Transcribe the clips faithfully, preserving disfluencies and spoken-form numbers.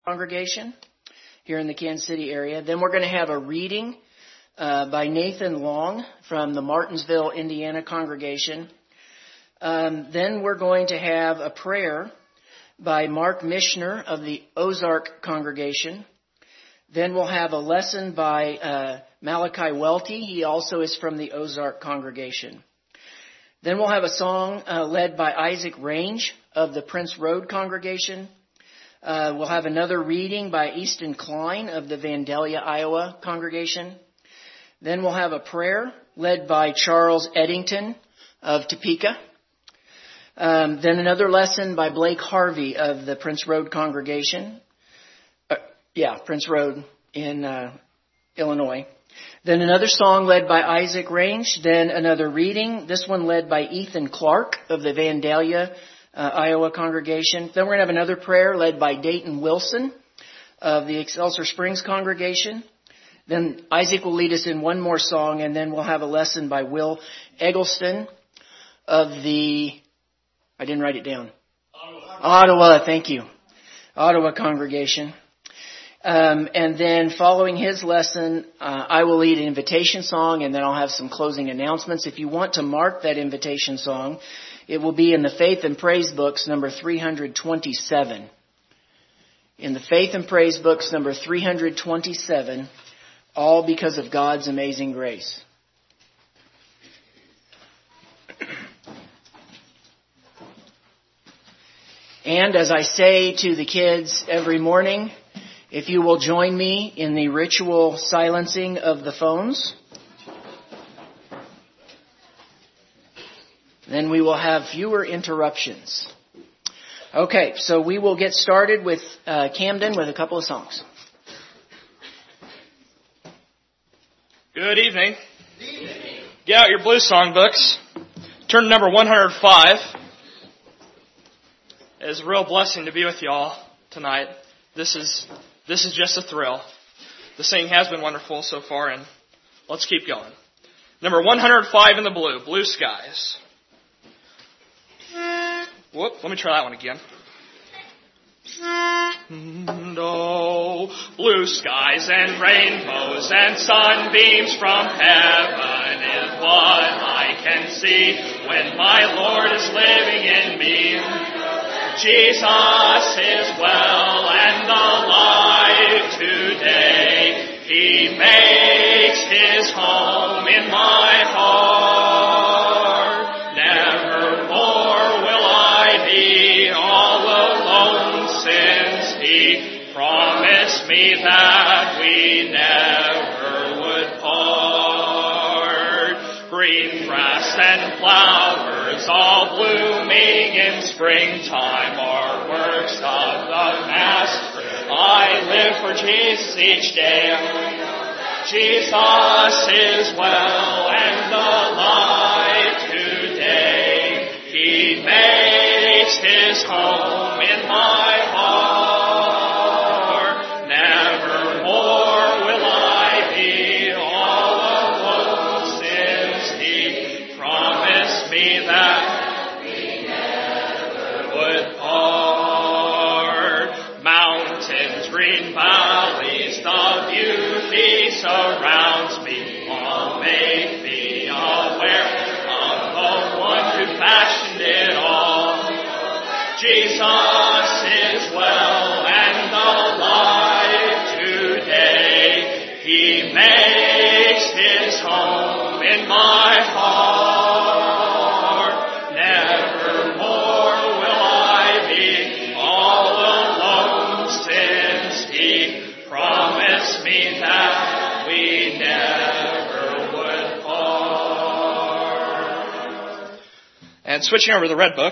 congregation here in the Kansas City area. Then we're going to have a reading uh, by Nathan Long from the Martinsville, Indiana congregation. Um, then we're going to have a prayer by Mark Mishner of the Ozark congregation. Then we'll have a lesson by uh, Malachi Welty. He also is from the Ozark congregation. Then we'll have a song uh, led by Isaac Range of the Prince Road congregation. Uh, we'll have another reading by Easton Klein of the Vandalia, Iowa congregation. Then we'll have a prayer led by Charles Eddington of Topeka. Um, then another lesson by Blake Harvey of the Prince Road congregation. Uh, yeah, Prince Road in uh, Illinois. Then another song led by Isaac Range. Then another reading, this one led by Ethan Clark of the Vandalia, uh, Iowa congregation. Then we're going to have another prayer led by Dayton Wilson of the Excelsior Springs congregation. Then Isaac will lead us in one more song, and then we'll have a lesson by Will Eggleston of the, I didn't write it down. Ottawa, Ottawa thank you. Ottawa congregation. Um, and then following his lesson, uh, I will lead an invitation song, and then I'll have some closing announcements. If you want to mark that invitation song, it will be in the Faith and Praise books, number three hundred twenty-seven. In the Faith and Praise books, number three hundred twenty-seven, all because of God's amazing grace. And as I say to the kids every morning, if you will join me in the ritual silencing of the phones, then we will have fewer interruptions. Okay, so we will get started with uh, Camden with a couple of songs. Good evening. Good evening. Get out your blue songbooks. Turn to number one hundred five. It is a real blessing to be with you all tonight. This is this is just a thrill. The singing has been wonderful so far, and let's keep going. Number one hundred five in the blue, Blue Skies. Whoop, let me try that one again. No, blue skies and rainbows and sunbeams from heaven is what I can see when my Lord is living in me. Jesus is well and alive today. He makes his home in my heart. Nevermore will I be all alone, since he promised me that we never would part. Green grass and flowers all blooming in springtime are works of the Master. I live for Jesus each day. Jesus is well and alive today. He makes his home in my heart. Nevermore will I be all alone, since he promised me that we never would part. Mountains, green valleys, the beauty surrounds me. All make me aware of the one who fashioned it all. Jesus is well and alive today. He makes his home in my heart. Nevermore will I be all alone, since he promised me that we never would part. And switching over to the Red Book.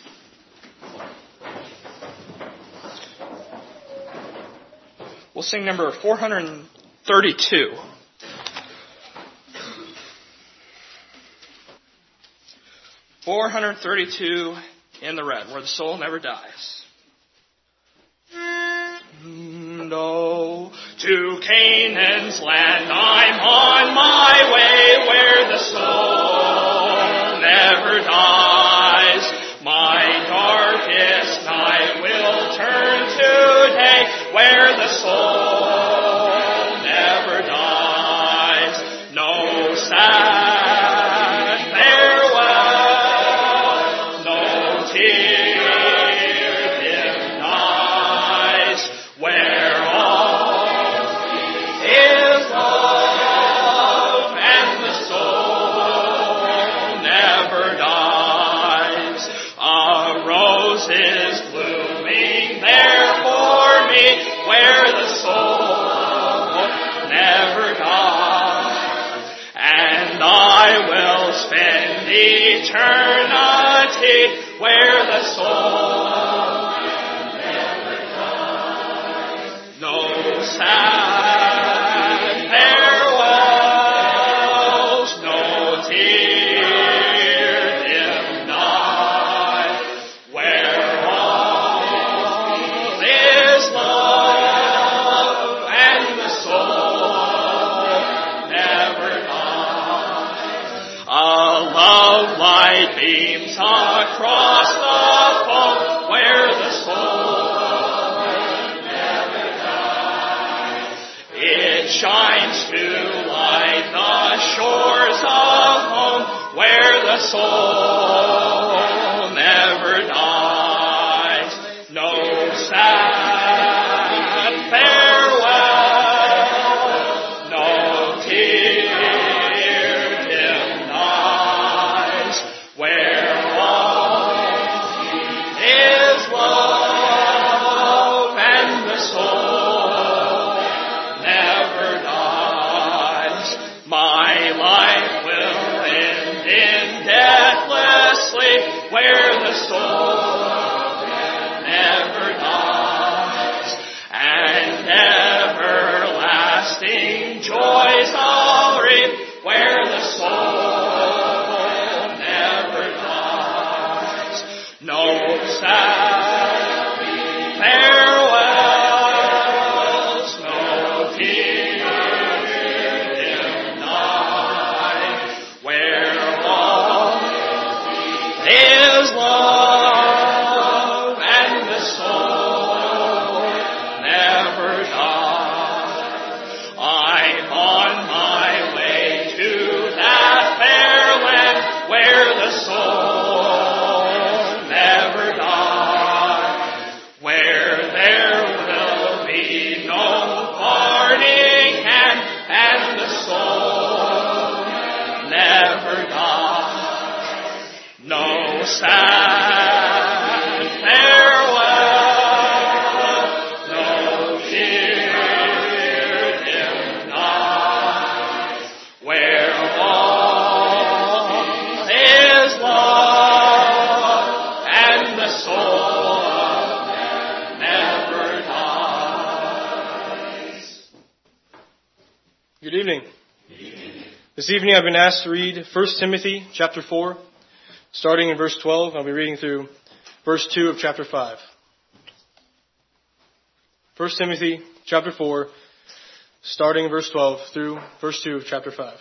We'll sing number four hundred thirty-two. four hundred thirty-two in the red, where the soul never dies. No, to Canaan's land I'm on my way, where the soul never dies. My darkest night will turn to day, where sad farewells, no tear dim night, where all is love and the soul never dies. A love light beams across the foam where the soul never dies. It shines to light the shores of home where the soul never dies. No sad farewell, no tear dim eyes, where all is love and the soul never dies. My life will end in deathless sleep where the soul never dies, and everlasting joys I'll reap where the soul never dies. No sad farewells, no tear dim night, where all is love and the soul never dies. I'm on my way to that fair land where the soul never dies, where there will be no parting hand and the soul never dies. No sad farewell, no tear dim night, where all is love and the soul never dies. Good evening. This evening I've been asked to read First Timothy chapter four, starting in verse twelve. I'll be reading through verse two of chapter five. First Timothy chapter four, starting in verse twelve through verse two of chapter five.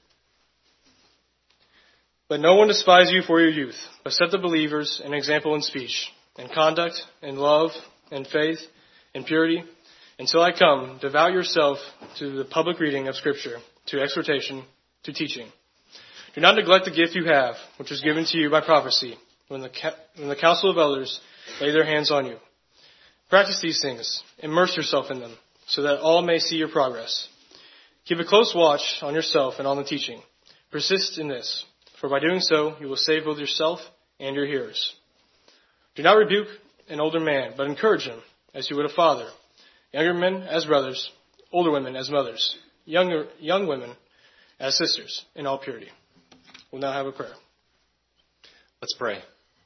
Let no one despise you for your youth, but set the believers an example in speech, in conduct, in love, in faith, in purity. Until I come, devote yourself to the public reading of Scripture, to exhortation, to teaching. Do not neglect the gift you have, which was given to you by prophecy, when the, ca- when the council of elders lay their hands on you. Practice these things, immerse yourself in them, so that all may see your progress. Keep a close watch on yourself and on the teaching. Persist in this, for by doing so you will save both yourself and your hearers. Do not rebuke an older man, but encourage him as you would a father. Younger men as brothers, older women as mothers, younger young women as sisters, in all purity. We'll now have a prayer. Let's pray.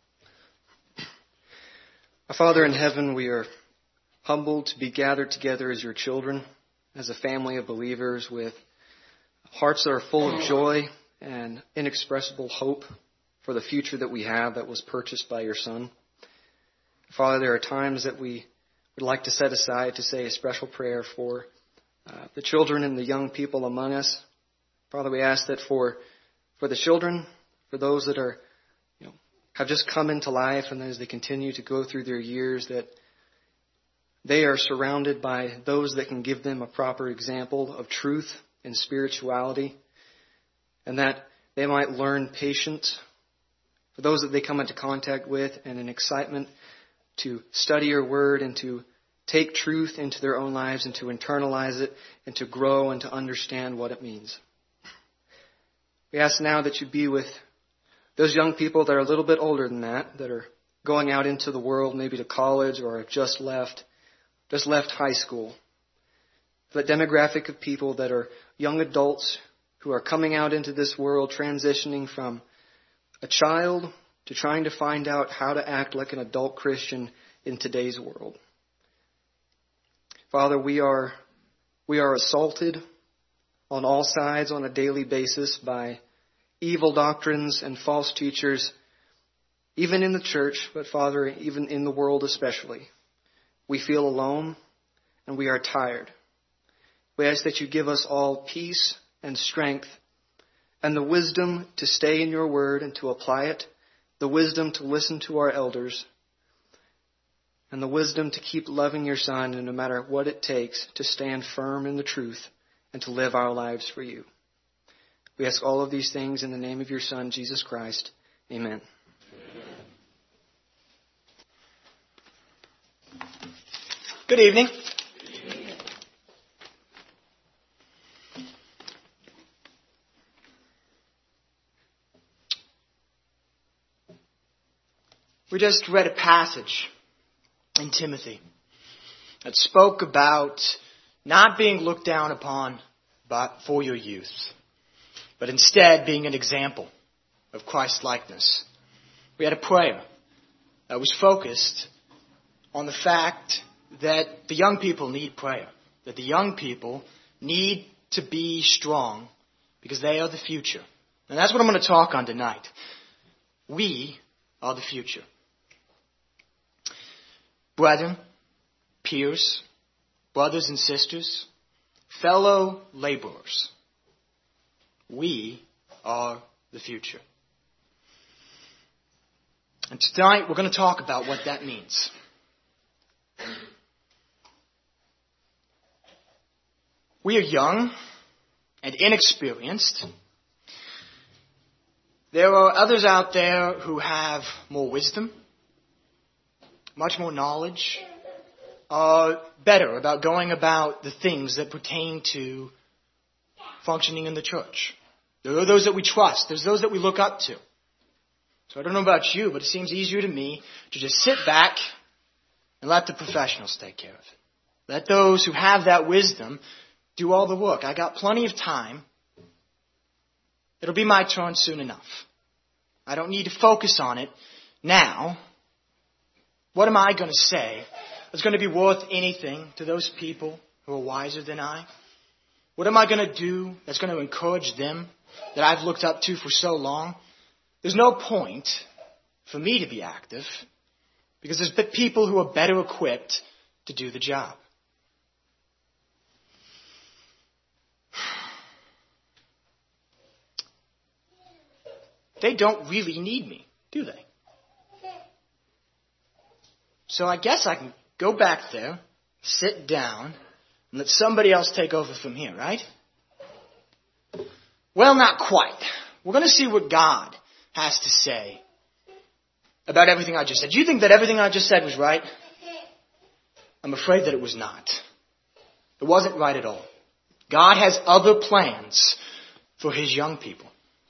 Our Father in heaven, we are humbled to be gathered together as your children, as a family of believers with hearts that are full of joy and inexpressible hope for the future that we have that was purchased by your Son. Father, there are times that we would like to set aside to say a special prayer for uh, the children and the young people among us. Father, we ask that for for the children, for those that are, you know, have just come into life, and as they continue to go through their years, that they are surrounded by those that can give them a proper example of truth and spirituality, and that they might learn patience for those that they come into contact with, and an excitement to study your word and to take truth into their own lives and to internalize it and to grow and to understand what it means. We ask now that you be with those young people that are a little bit older than that, that are going out into the world, maybe to college or have just left, just left high school. The demographic of people that are young adults who are coming out into this world, transitioning from a child to trying to find out how to act like an adult Christian in today's world. Father, we are We are assaulted on all sides on a daily basis by evil doctrines and false teachers, even in the church, but Father, even in the world especially. We feel alone and we are tired. We ask that you give us all peace and strength and the wisdom to stay in your word and to apply it, the wisdom to listen to our elders, and the wisdom to keep loving your Son, and no matter what it takes, to stand firm in the truth and to live our lives for you. We ask all of these things in the name of your Son, Jesus Christ. Amen. Good evening. We just read a passage in Timothy that spoke about not being looked down upon but for your youth, but instead being an example of Christ-likeness. We had a prayer that was focused on the fact that the young people need prayer, that the young people need to be strong because they are the future. And that's what I'm going to talk on tonight. We are the future. Brethren, peers, brothers and sisters, fellow laborers, we are the future. And tonight we're going to talk about what that means. We are young and inexperienced. There are others out there who have more wisdom, much more knowledge, are better about going about the things that pertain to functioning in the church. There are those that we trust. There's those that we look up to. So I don't know about you, but it seems easier to me to just sit back and let the professionals take care of it. Let those who have that wisdom do all the work. I got plenty of time. It'll be my turn soon enough. I don't need to focus on it now. What am I going to say that's going to be worth anything to those people who are wiser than I? What am I going to do that's going to encourage them that I've looked up to for so long? There's no point for me to be active because there's people who are better equipped to do the job. They don't really need me, do they? So I guess I can go back there, sit down, and let somebody else take over from here, right? Well, not quite. We're going to see what God has to say about everything I just said. Do you think that everything I just said was right? I'm afraid that it was not. It wasn't right at all. God has other plans for his young people.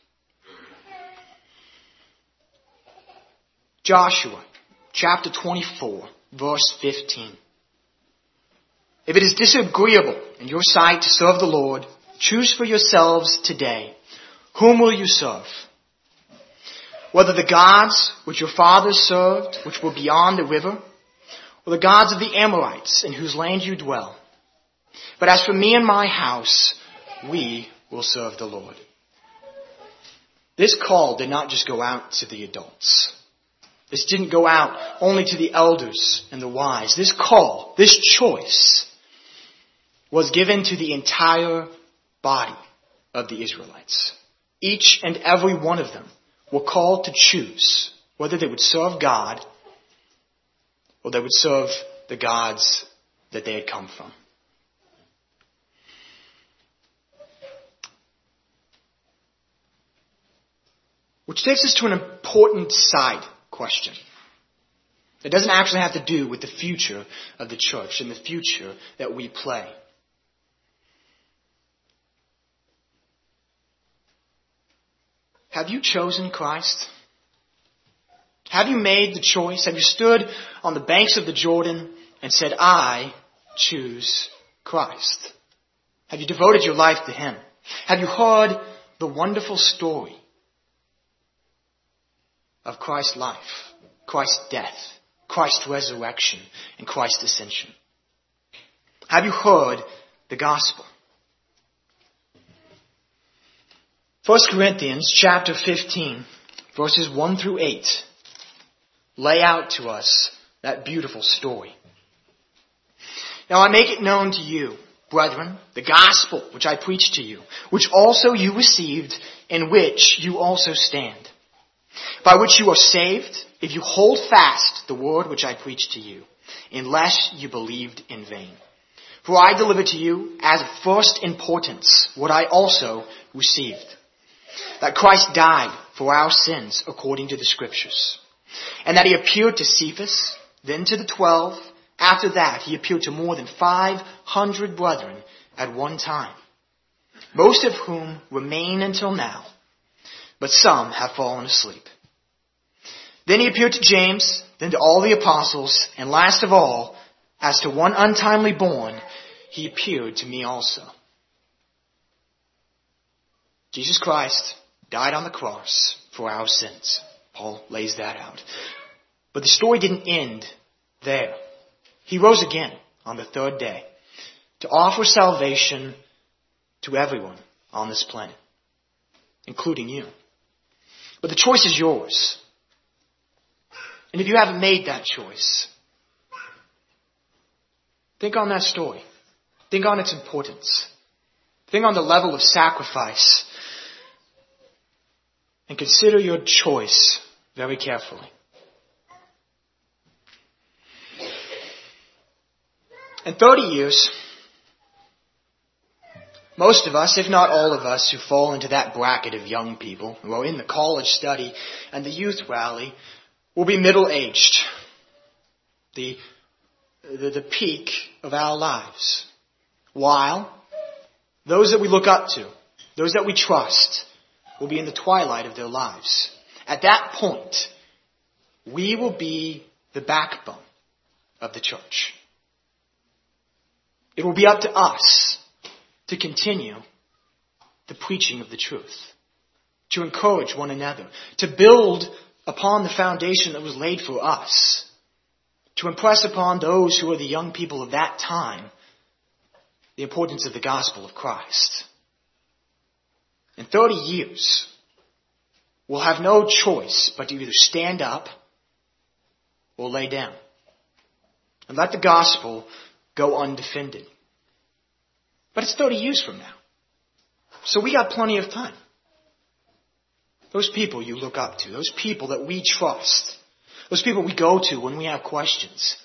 Joshua chapter twenty-four, verse fifteen. If it is disagreeable in your sight to serve the Lord, choose for yourselves today, whom will you serve? Whether the gods which your fathers served, which were beyond the river, or the gods of the Amorites in whose land you dwell. But as for me and my house, we will serve the Lord. This call did not just go out to the adults. This didn't go out only to the elders and the wise. This call, this choice, was given to the entire body of the Israelites. Each and every one of them were called to choose whether they would serve God or they would serve the gods that they had come from. Which takes us to an important side question. It doesn't actually have to do with the future of the church and the future that we play. Have you chosen Christ? Have you made the choice? Have you stood on the banks of the Jordan and said, I choose Christ? Have you devoted your life to him? Have you heard the wonderful story of Christ's life, Christ's death, Christ's resurrection, and Christ's ascension? Have you heard the gospel. First Corinthians chapter fifteen, verses one through eight, lay out to us that beautiful story. Now I make it known to you, brethren, the gospel which I preached to you, which also you received, in which you also stand, by which you are saved, if you hold fast the word which I preached to you, unless you believed in vain. For I delivered to you as of first importance what I also received, that Christ died for our sins according to the Scriptures, and that he appeared to Cephas, then to the twelve. After that, he appeared to more than five hundred brethren at one time, most of whom remain until now, but some have fallen asleep. Then he appeared to James, then to all the apostles, and last of all, as to one untimely born, he appeared to me also. Jesus Christ died on the cross for our sins. Paul lays that out. But the story didn't end there. He rose again on the third day to offer salvation to everyone on this planet, including you. But the choice is yours. And if you haven't made that choice, think on that story. Think on its importance. Think on the level of sacrifice. And consider your choice very carefully. In thirty years, most of us, if not all of us, who fall into that bracket of young people who are in the college study and the youth rally will be middle-aged. The, the, the peak of our lives. While those that we look up to, those that we trust, will be in the twilight of their lives. At that point, we will be the backbone of the church. It will be up to us to continue the preaching of the truth, to encourage one another, to build upon the foundation that was laid for us, to impress upon those who are the young people of that time the importance of the gospel of Christ. In thirty years, we'll have no choice but to either stand up or lay down and let the gospel go undefended. But it's thirty years from now. So we got plenty of time. Those people you look up to, those people that we trust, those people we go to when we have questions,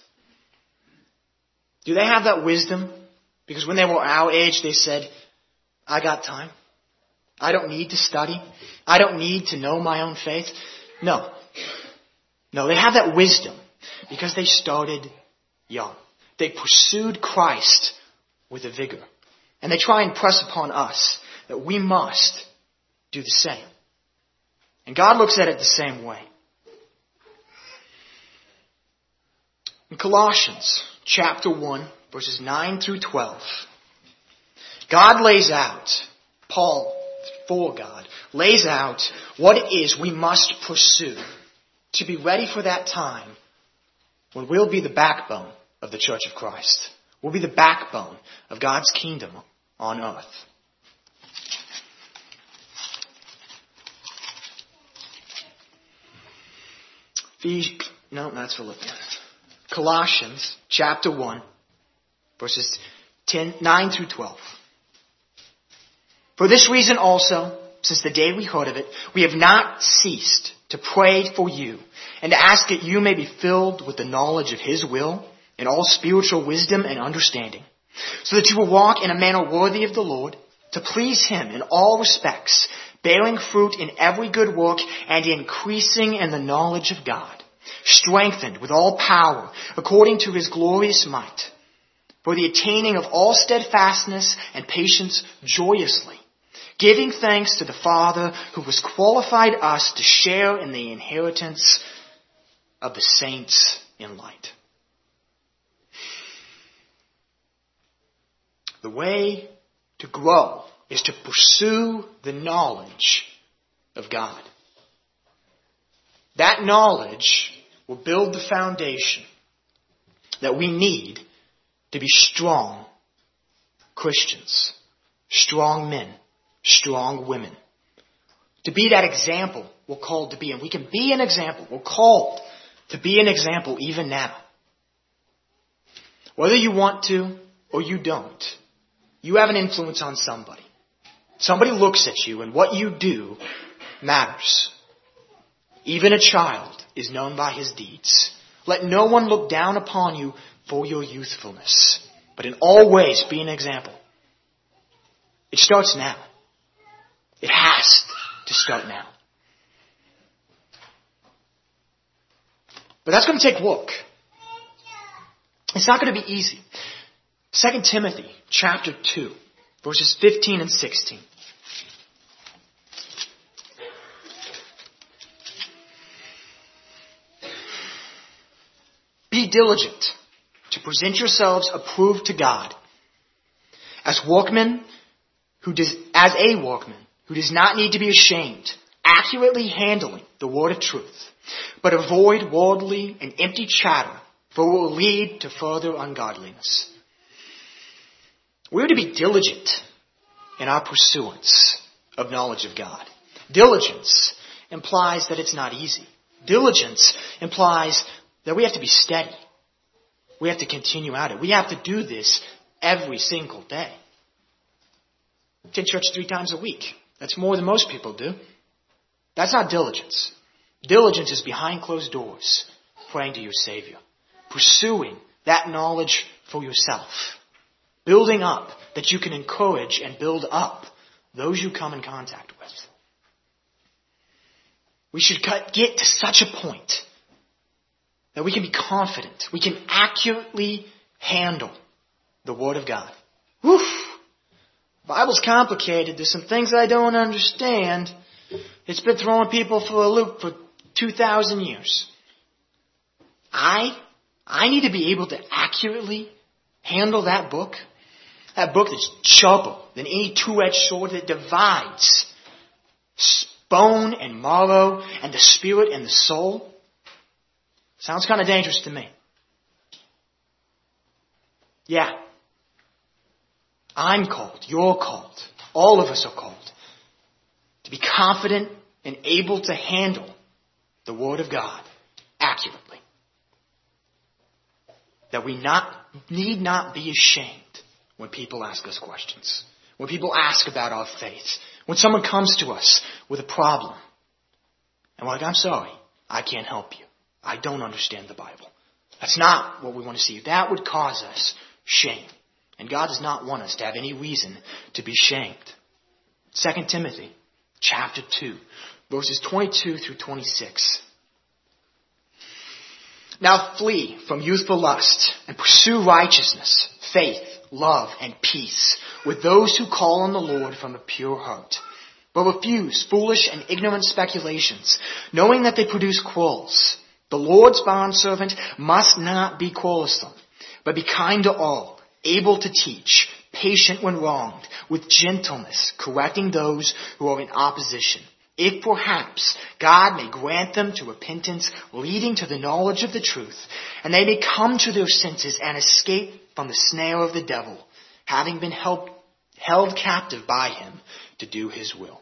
do they have that wisdom? Because when they were our age, they said, I got time. I don't need to study. I don't need to know my own faith. No. No, they have that wisdom because they started young. They pursued Christ with a vigor. And they try and press upon us that we must do the same. And God looks at it the same way. In Colossians chapter one, verses nine through twelve, God lays out, Paul, for God, lays out what it is we must pursue to be ready for that time when we'll be the backbone of the Church of Christ. We'll be the backbone of God's kingdom on earth. No, that's Philippians. Colossians chapter one, verses ten, nine through twelve. For this reason also, since the day we heard of it, we have not ceased to pray for you and to ask that you may be filled with the knowledge of His will in all spiritual wisdom and understanding, so that you will walk in a manner worthy of the Lord, to please Him in all respects, bearing fruit in every good work and increasing in the knowledge of God, strengthened with all power according to His glorious might, for the attaining of all steadfastness and patience joyously, giving thanks to the Father who has qualified us to share in the inheritance of the saints in light. The way to grow is to pursue the knowledge of God. That knowledge will build the foundation that we need to be strong, Christians, strong men, strong women. To be that example we're called to be. And we can be an example. We're called to be an example even now. Whether you want to or you don't, you have an influence on somebody. Somebody looks at you and what you do matters. Even a child is known by his deeds. Let no one look down upon you for your youthfulness, but in all ways be an example. It starts now. It has to start now. But that's going to take work. It's not going to be easy. Second Timothy chapter two, verses fifteen and sixteen. Be diligent to present yourselves approved to God as workmen who does, as a workman who does not need to be ashamed, accurately handling the word of truth, but avoid worldly and empty chatter, for it will lead to further ungodliness. We're to be diligent in our pursuance of knowledge of God. Diligence implies that it's not easy. Diligence implies that we have to be steady. We have to continue at it. We have to do this every single day. Attend church three times a week. That's more than most people do. That's not diligence. Diligence is behind closed doors, praying to your Savior, pursuing that knowledge for yourself, building up that you can encourage and build up those you come in contact with. We should get to such a point that we can be confident, we can accurately handle the Word of God. Woof! The Bible's complicated. There's some things I don't understand. It's been throwing people for a loop for two thousand years. I, I need to be able to accurately handle that book. That book that's sharper than any two-edged sword that divides bone and marrow and the spirit and the soul. Sounds kind of dangerous to me. Yeah. I'm called. You're called. All of us are called to be confident and able to handle the Word of God accurately. That we not need not be ashamed when people ask us questions. When people ask about our faith. When someone comes to us with a problem. And we're like, I'm sorry, I can't help you. I don't understand the Bible. That's not what we want to see. That would cause us shame. And God does not want us to have any reason to be shamed. Second Timothy chapter two, verses twenty-two through twenty-six. Now flee from youthful lust and pursue righteousness, faith, love, and peace with those who call on the Lord from a pure heart. But refuse foolish and ignorant speculations, knowing that they produce quarrels. The Lord's bondservant must not be quarrelsome, but be kind to all, able to teach, patient when wronged, with gentleness, correcting those who are in opposition, if perhaps God may grant them to repentance, leading to the knowledge of the truth, and they may come to their senses and escape from the snare of the devil, having been held, held captive by him to do his will.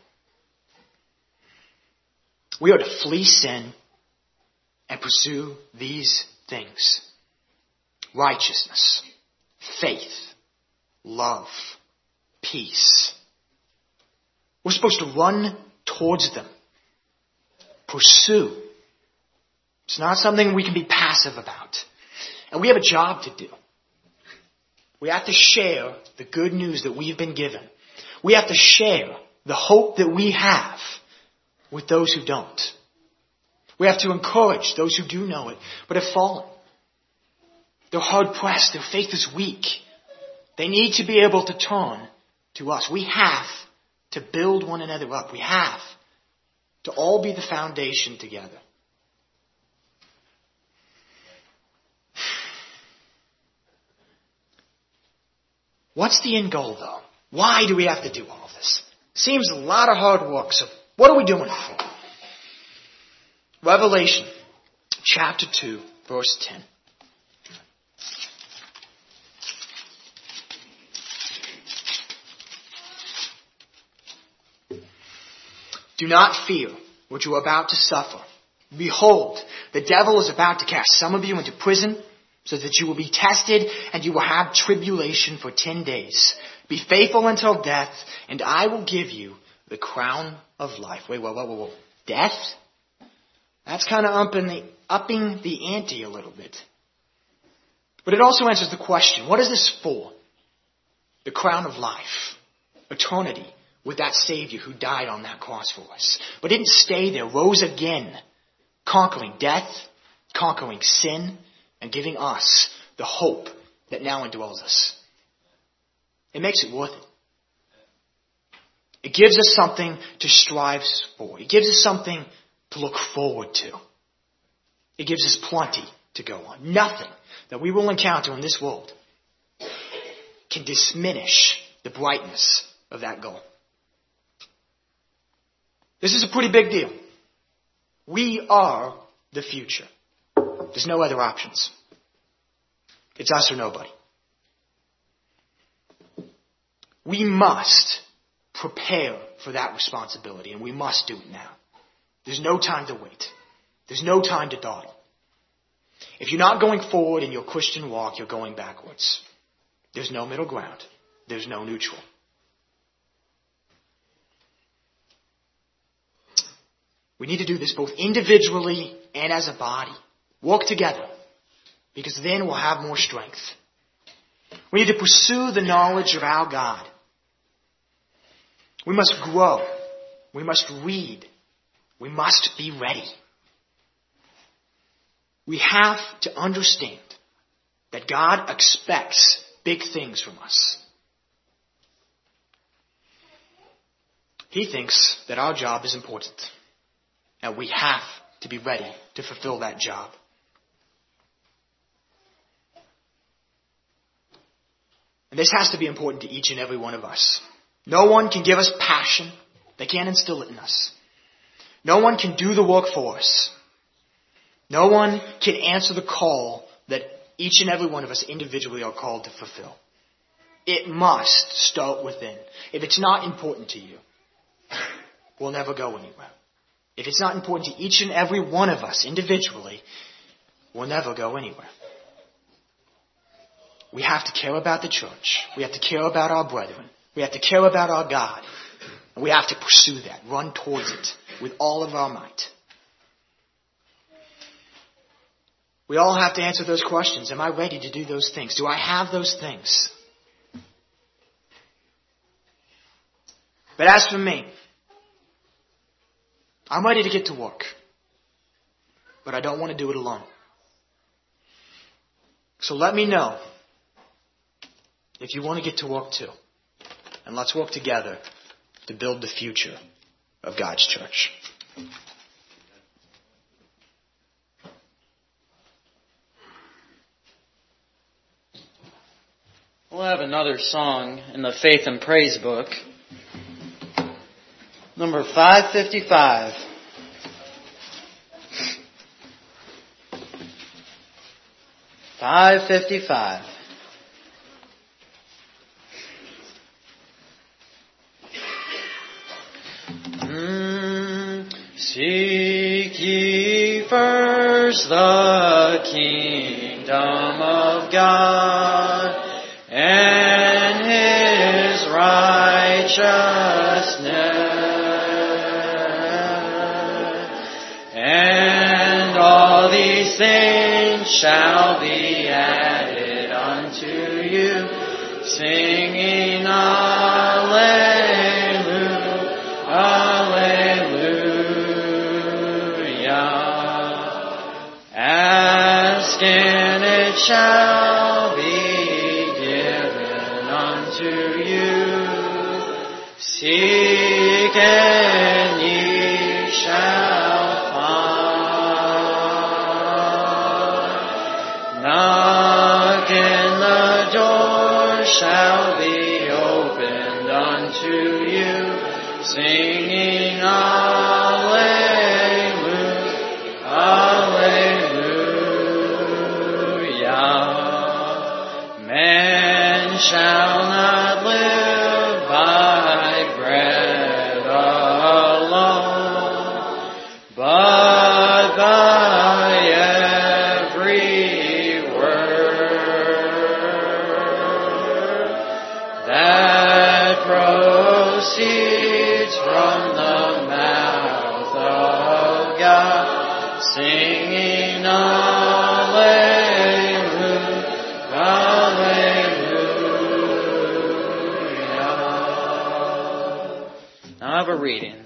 We are to flee sin and pursue these things: righteousness, faith, love, peace. We're supposed to run towards them. Pursue. It's not something we can be passive about. And we have a job to do. We have to share the good news that we've been given. We have to share the hope that we have with those who don't. We have to encourage those who do know it, but have fallen. They're hard pressed. Their faith is weak. They need to be able to turn to us. We have to build one another up. We have to all be the foundation together. What's the end goal, though? Why do we have to do all this? Seems a lot of hard work, so what are we doing it for? Revelation chapter two, verse ten. Do not fear what you are about to suffer. Behold, the devil is about to cast some of you into prison, so that you will be tested, and you will have tribulation for ten days. Be faithful until death, and I will give you the crown of life. Wait, whoa, whoa, whoa, whoa. Death? That's kind of upping the, upping the ante a little bit. But it also answers the question, what is this for? The crown of life. Eternity with that Savior who died on that cross for us. But didn't stay there, rose again, conquering death, conquering sin, and giving us the hope that now indwells us. It makes it worth it. It gives us something to strive for. It gives us something to look forward to. It gives us plenty to go on. Nothing that we will encounter in this world can diminish the brightness of that goal. This is a pretty big deal. We are the future. There's no other options. It's us or nobody. We must prepare for that responsibility, and we must do it now. There's no time to wait. There's no time to dawdle. If you're not going forward in your Christian walk, you're going backwards. There's no middle ground. There's no neutral. We need to do this both individually and as a body. Work together, because then we'll have more strength. We need to pursue the knowledge of our God. We must grow. We must read. We must be ready. We have to understand that God expects big things from us. He thinks that our job is important, and we have to be ready to fulfill that job. And this has to be important to each and every one of us. No one can give us passion. They can't instill it in us. No one can do the work for us. No one can answer the call that each and every one of us individually are called to fulfill. It must start within. If it's not important to you, we'll never go anywhere. If it's not important to each and every one of us individually, we'll never go anywhere. We have to care about the church. We have to care about our brethren. We have to care about our God. And we have to pursue that, run towards it with all of our might. We all have to answer those questions. Am I ready to do those things? Do I have those things? But as for me, I'm ready to get to work. But I don't want to do it alone. So let me know if you want to get to work too. And let's work together to build the future of God's church. We'll have another song in the Faith and Praise book. Number five fifty-five. five fifty-five. Mm, seek ye first the kingdom of God and His righteousness, and all these things shall be added unto you, singing Alleluia, Alleluia. Ask and it shall be given unto you. Seek and ye shall find. Knock and the door shall be opened unto you. Singing Alleluia, Alleluia. Man shall not live by bread alone, that proceeds from the mouth of God, singing Alleluia, Alleluia. Now I have a reading.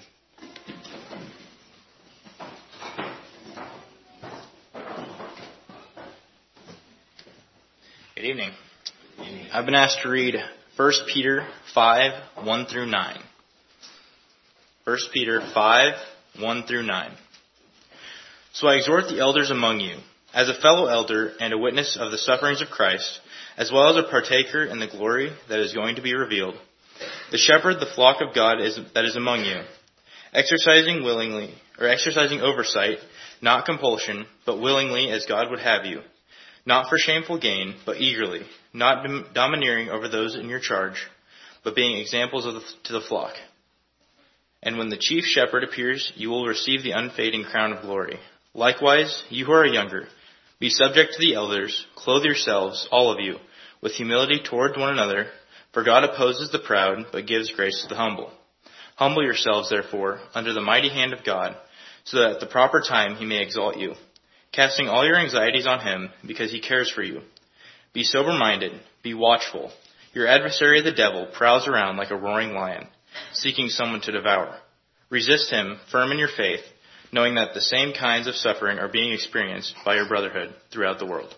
Good evening. I've been asked to read First Peter five, one through nine. First Peter five, one through nine. So I exhort the elders among you, as a fellow elder and a witness of the sufferings of Christ, as well as a partaker in the glory that is going to be revealed, to shepherd the flock of God is, that is among you, exercising willingly, or exercising oversight, not compulsion, but willingly as God would have you, not for shameful gain, but eagerly, not dom- domineering over those in your charge, but being examples of the, to the flock. And when the chief shepherd appears, you will receive the unfading crown of glory. Likewise, you who are younger, be subject to the elders, clothe yourselves, all of you, with humility toward one another, for God opposes the proud, but gives grace to the humble. Humble yourselves, therefore, under the mighty hand of God, so that at the proper time he may exalt you, casting all your anxieties on him, because he cares for you. Be sober-minded, be watchful. Your adversary the devil prowls around like a roaring lion, seeking someone to devour. Resist him, firm in your faith, knowing that the same kinds of suffering are being experienced by your brotherhood throughout the world.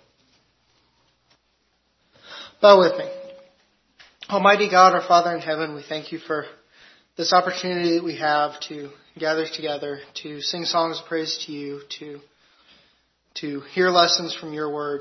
Bow with me. Almighty God, our Father in heaven, we thank you for this opportunity that we have to gather together, to sing songs of praise to you, to to hear lessons from your word.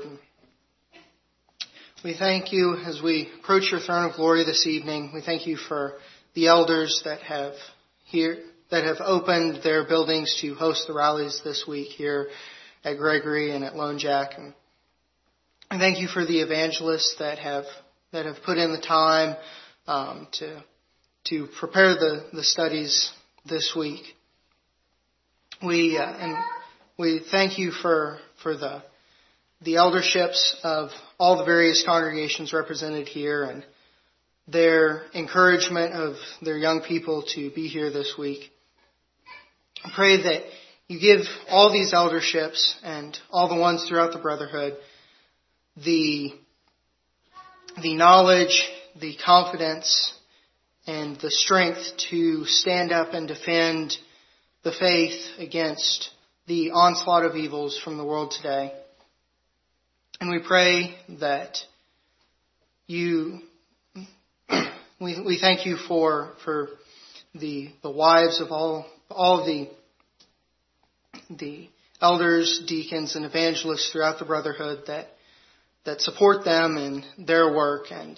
We thank you as we approach your throne of glory this evening. We thank you for the elders that have here that have opened their buildings to host the rallies this week here at Gregory and at Lone Jack. And I thank you for the evangelists that have that have put in the time um, to to prepare the, the studies this week. We uh, and we thank you for for the the elderships of all the various congregations represented here and their encouragement of their young people to be here this week. I pray that you give all these elderships and all the ones throughout the brotherhood the the knowledge, the confidence, and the strength to stand up and defend the faith against the onslaught of evils from the world today. And we pray that you, we, we thank you for for the the wives of all all the the elders, deacons, and evangelists throughout the brotherhood that that support them in their work and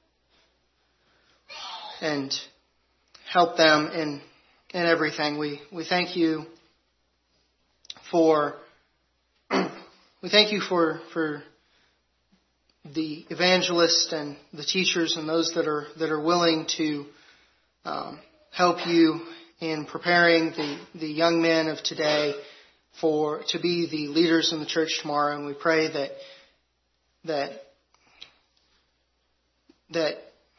and help them in in everything. We we thank you for we thank you for for the evangelists and the teachers and those that are that are willing to um, help you in preparing the the young men of today for to be the leaders in the church tomorrow. And we pray that that that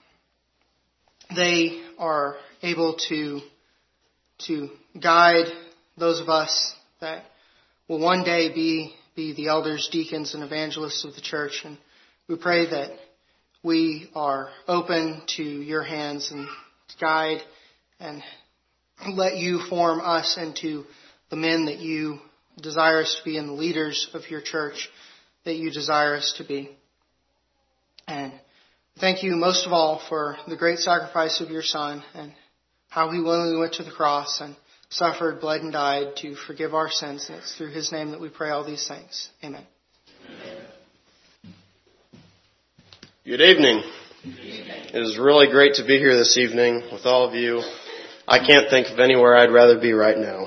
they are able to to guide those of us that will one day be be the elders, deacons, and evangelists of the church. And we pray that we are open to your hands and guide and let you form us into the men that you desire us to be and the leaders of your church that you desire us to be. And thank you most of all for the great sacrifice of your Son and how he willingly went to the cross and suffered, bled, and died to forgive our sins. And it's through his name that we pray all these things. Amen. Good evening. It is really great to be here this evening with all of you. I can't think of anywhere I'd rather be right now.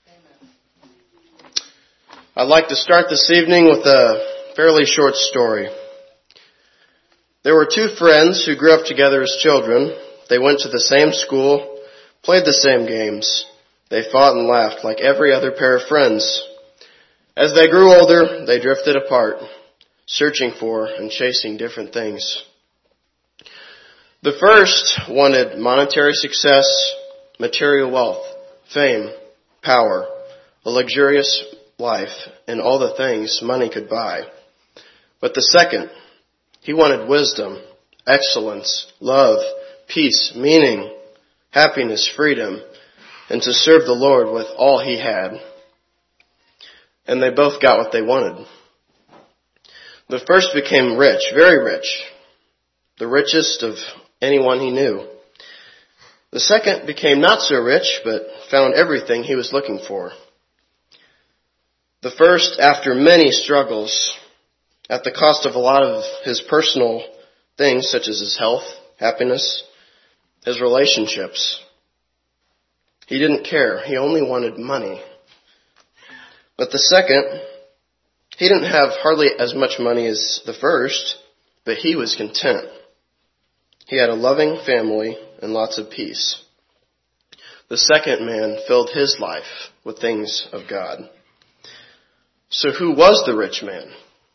I'd like to start this evening with a fairly short story. There were two friends who grew up together as children. They went to the same school, played the same games. They fought and laughed like every other pair of friends. As they grew older, they drifted apart, searching for and chasing different things. The first wanted monetary success, material wealth, fame, power, a luxurious life, and all the things money could buy. But the second, he wanted wisdom, excellence, love, peace, meaning, happiness, freedom, and to serve the Lord with all he had. And they both got what they wanted. The first became rich, very rich, the richest of anyone he knew. The second became not so rich, but found everything he was looking for. The first, after many struggles, at the cost of a lot of his personal things, such as his health, happiness, his relationships, he didn't care. He only wanted money. But the second, he didn't have hardly as much money as the first, but he was content. He had a loving family and lots of peace. The second man filled his life with things of God. So who was the rich man?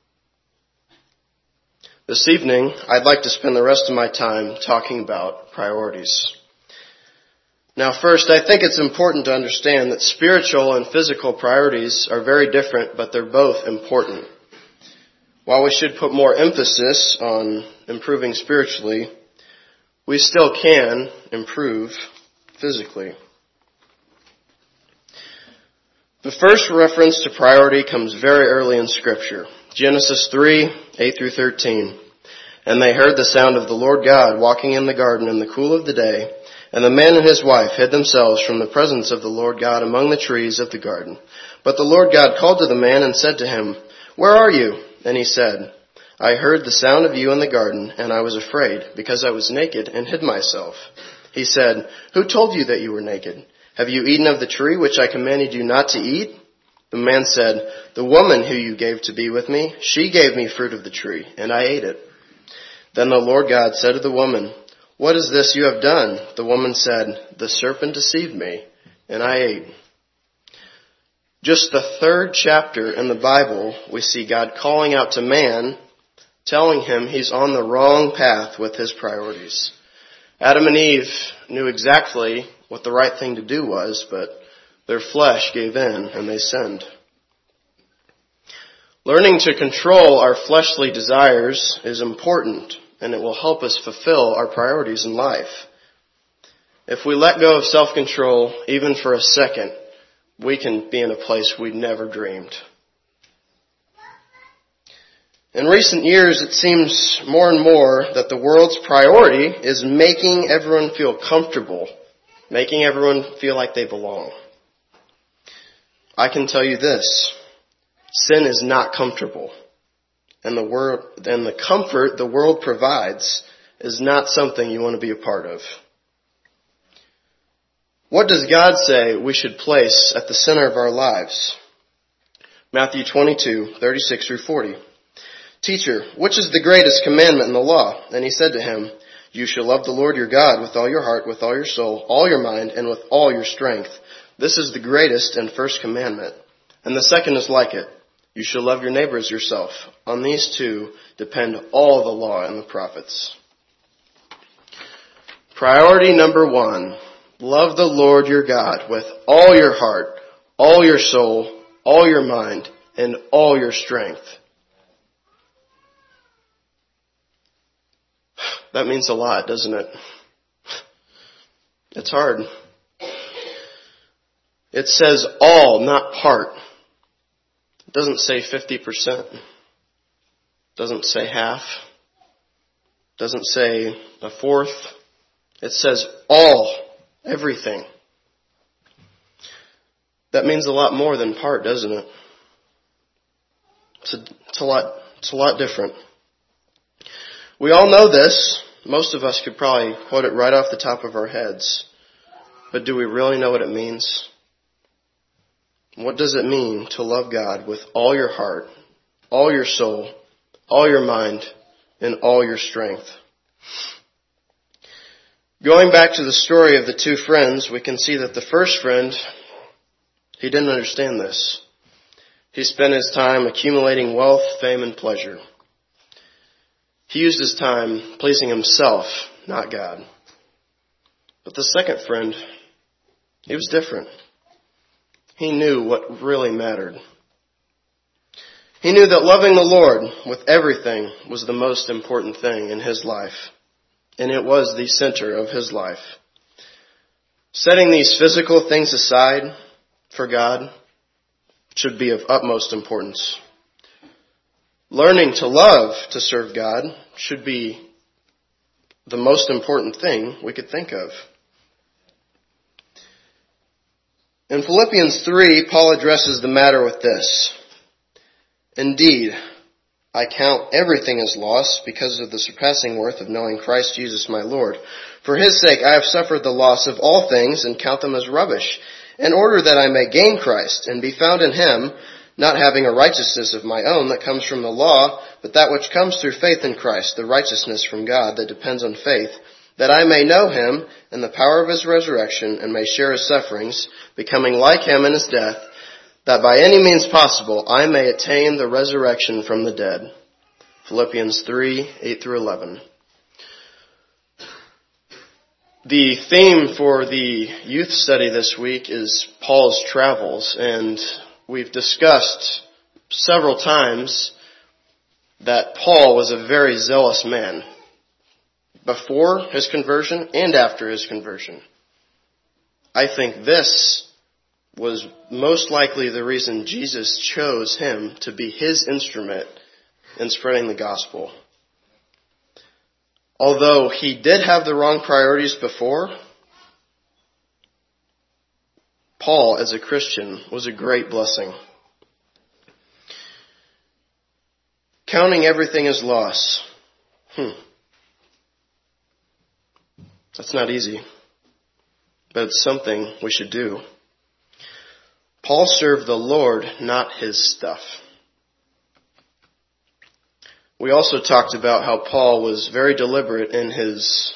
This evening, I'd like to spend the rest of my time talking about priorities. Now first, I think it's important to understand that spiritual and physical priorities are very different, but they're both important. While we should put more emphasis on improving spiritually, we still can improve physically. The first reference to priority comes very early in Scripture. Genesis three, eight through thirteen. And they heard the sound of the Lord God walking in the garden in the cool of the day, and the man and his wife hid themselves from the presence of the Lord God among the trees of the garden. But the Lord God called to the man and said to him, Where are you? And he said, I heard the sound of you in the garden, and I was afraid, because I was naked and hid myself. He said, Who told you that you were naked? Have you eaten of the tree which I commanded you not to eat? The man said, The woman who you gave to be with me, she gave me fruit of the tree, and I ate it. Then the Lord God said to the woman, What is this you have done? The woman said, The serpent deceived me, and I ate. Just the third chapter in the Bible, we see God calling out to man, telling him he's on the wrong path with his priorities. Adam and Eve knew exactly what the right thing to do was, but their flesh gave in and they sinned. Learning to control our fleshly desires is important, and it will help us fulfill our priorities in life. If we let go of self-control, even for a second, we can be in a place we never dreamed. In recent years, it seems more and more that the world's priority is making everyone feel comfortable, making everyone feel like they belong. I can tell you this, sin is not comfortable. And the world, and the comfort the world provides is not something you want to be a part of. What does God say we should place at the center of our lives? Matthew twenty-two, thirty-six through forty. Teacher, which is the greatest commandment in the law? And he said to him, You shall love the Lord your God with all your heart, with all your soul, all your mind, and with all your strength. This is the greatest and first commandment. And the second is like it. You shall love your neighbor as yourself. On these two depend all the law and the prophets. Priority number one. Love the Lord your God with all your heart, all your soul, all your mind, and all your strength. That means a lot, doesn't it? It's hard. It says all, not part. It doesn't say fifty percent. It doesn't say half. It doesn't say a fourth. It says all, everything. That means a lot more than part, doesn't it? It's a, it's a lot, it's a lot different. We all know this. Most of us could probably quote it right off the top of our heads. But do we really know what it means? What does it mean to love God with all your heart, all your soul, all your mind, and all your strength? Going back to the story of the two friends, we can see that the first friend, he didn't understand this. He spent his time accumulating wealth, fame, and pleasure. He used his time pleasing himself not God. But the second friend, he was different. He knew what really mattered. He knew that loving the Lord with everything was the most important thing in his life. And it was the center of his life. Setting these physical things aside for God should be of utmost importance. Learning to love to serve God should be the most important thing we could think of. In Philippians three, Paul addresses the matter with this. Indeed, I count everything as loss because of the surpassing worth of knowing Christ Jesus my Lord. For his sake I have suffered the loss of all things and count them as rubbish, in order that I may gain Christ and be found in him, not having a righteousness of my own that comes from the law, but that which comes through faith in Christ, the righteousness from God that depends on faith, that I may know him and the power of his resurrection and may share his sufferings, becoming like him in his death, that by any means possible I may attain the resurrection from the dead. Philippians three, eight through eleven. The theme for the youth study this week is Paul's travels, and we've discussed several times that Paul was a very zealous man before his conversion and after his conversion. I think this was most likely the reason Jesus chose him to be his instrument in spreading the gospel. Although he did have the wrong priorities before, Paul, as a Christian, was a great blessing. Counting everything as loss. Hmm. That's not easy, but it's something we should do. Paul served the Lord, not his stuff. We also talked about how Paul was very deliberate in his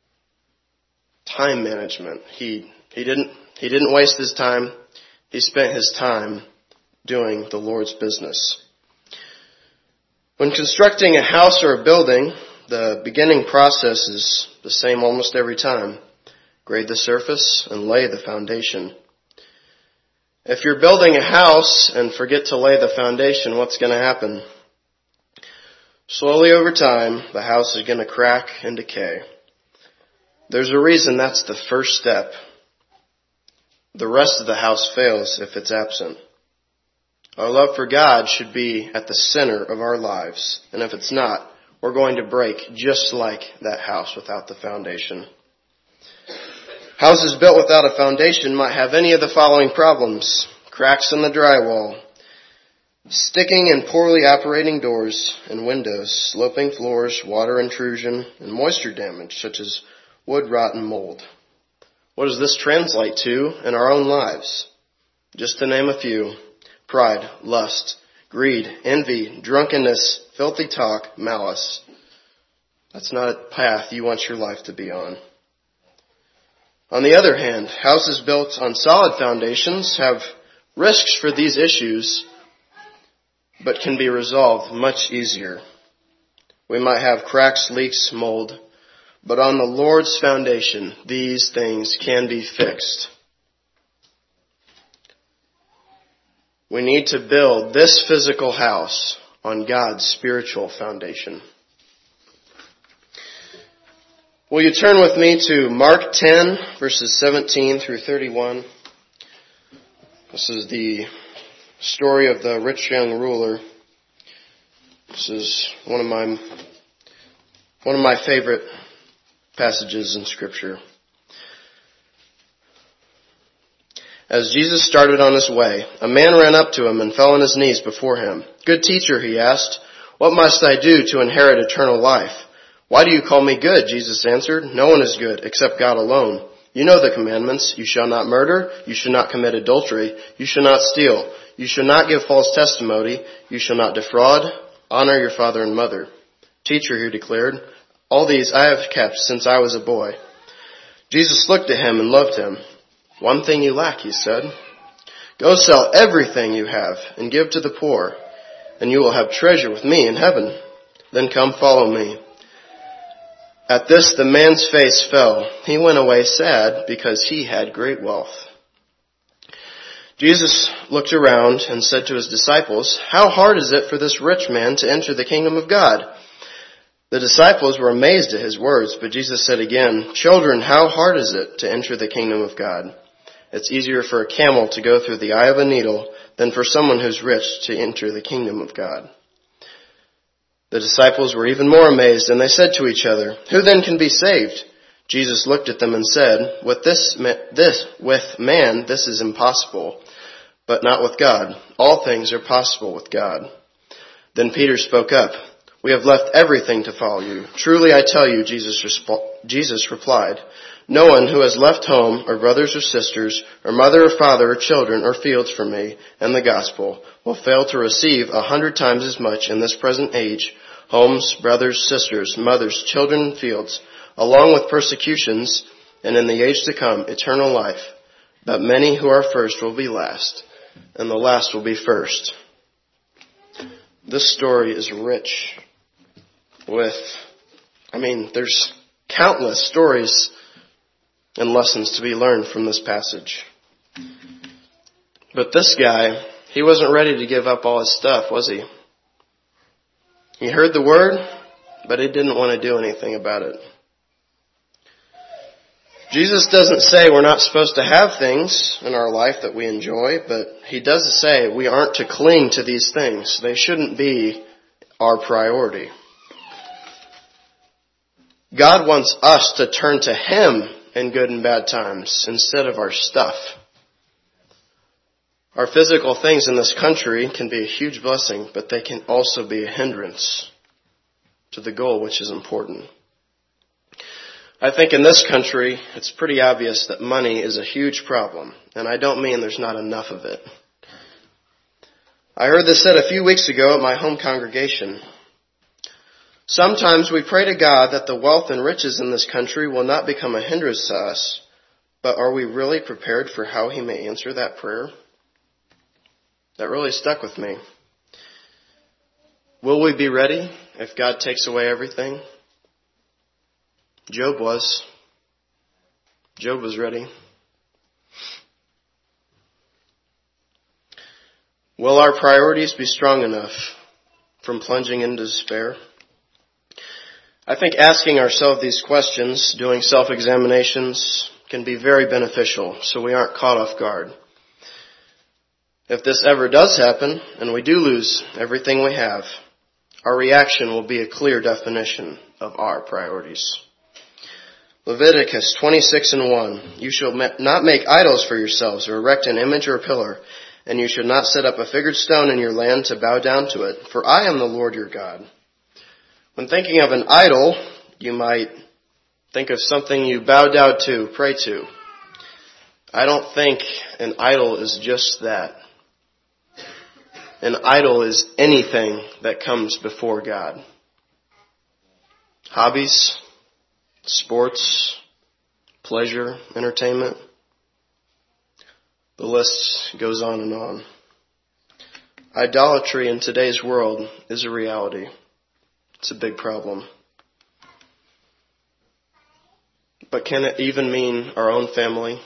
time management. He he didn't he didn't waste his time. He spent his time doing the Lord's business. When constructing a house or a building, the beginning process is the same almost every time. Grade the surface and lay the foundation. If you're building a house and forget to lay the foundation, what's going to happen? Slowly over time, the house is going to crack and decay. There's a reason that's the first step. The rest of the house fails if it's absent. Our love for God should be at the center of our lives. And if it's not, we're going to break just like that house without the foundation. Houses built without a foundation might have any of the following problems. Cracks in the drywall, sticking and poorly operating doors and windows, sloping floors, water intrusion, and moisture damage such as wood rot and mold. What does this translate to in our own lives? Just to name a few: pride, lust, greed, envy, drunkenness, filthy talk, malice. That's not a path you want your life to be on. On the other hand, houses built on solid foundations have risks for these issues, but can be resolved much easier. We might have cracks, leaks, mold, but on the Lord's foundation, these things can be fixed. We need to build this physical house on God's spiritual foundation. Will you turn with me to Mark ten, verses seventeen through thirty-one? This is the story of the rich young ruler. This is one of my one of my favorite passages in Scripture. As Jesus started on his way, a man ran up to him and fell on his knees before him. "Good teacher," he asked, "what must I do to inherit eternal life?" "Why do you call me good?" Jesus answered. "No one is good except God alone. You know the commandments. You shall not murder. You shall not commit adultery. You shall not steal. You shall not give false testimony. You shall not defraud. Honor your father and mother." "Teacher," he declared, "all these I have kept since I was a boy." Jesus looked at him and loved him. "One thing you lack," he said. "Go sell everything you have and give to the poor, and you will have treasure with me in heaven. Then come follow me." At this the man's face fell. He went away sad because he had great wealth. Jesus looked around and said to his disciples, "How hard is it for this rich man to enter the kingdom of God?" The disciples were amazed at his words, but Jesus said again, "Children, how hard is it to enter the kingdom of God? It's easier for a camel to go through the eye of a needle than for someone who's rich to enter the kingdom of God." The disciples were even more amazed, and they said to each other, "Who then can be saved?" Jesus looked at them and said, "With this, this, with man, this is impossible, but not with God. All things are possible with God." Then Peter spoke up, "We have left everything to follow you." "Truly I tell you," Jesus, resp- Jesus replied, "no one who has left home or brothers or sisters or mother or father or children or fields for me and the gospel will fail to receive a hundred times as much in this present age, homes, brothers, sisters, mothers, children, and fields, along with persecutions, and in the age to come, eternal life. But many who are first will be last, and the last will be first." This story is rich with, I mean, there's countless stories and lessons to be learned from this passage. But this guy, he wasn't ready to give up all his stuff, was he? He heard the word, but he didn't want to do anything about it. Jesus doesn't say we're not supposed to have things in our life that we enjoy, but he does say we aren't to cling to these things. They shouldn't be our priority. God wants us to turn to Him in good and bad times instead of our stuff. Our physical things in this country can be a huge blessing, but they can also be a hindrance to the goal, which is important. I think in this country, it's pretty obvious that money is a huge problem, and I don't mean there's not enough of it. I heard this said a few weeks ago at my home congregation. Sometimes we pray to God that the wealth and riches in this country will not become a hindrance to us, but are we really prepared for how He may answer that prayer? That really stuck with me. Will we be ready if God takes away everything? Job was. Job was ready. Will our priorities be strong enough from plunging into despair? I think asking ourselves these questions, doing self-examinations, can be very beneficial so we aren't caught off guard. If this ever does happen, and we do lose everything we have, our reaction will be a clear definition of our priorities. Leviticus twenty-six and one, "You shall not make idols for yourselves or erect an image or a pillar, and you should not set up a figured stone in your land to bow down to it, for I am the Lord your God." When thinking of an idol, you might think of something you bow down to, pray to. I don't think an idol is just that. An idol is anything that comes before God. Hobbies, sports, pleasure, entertainment. The list goes on and on. Idolatry in today's world is a reality. It's a big problem. But can it even mean our own family?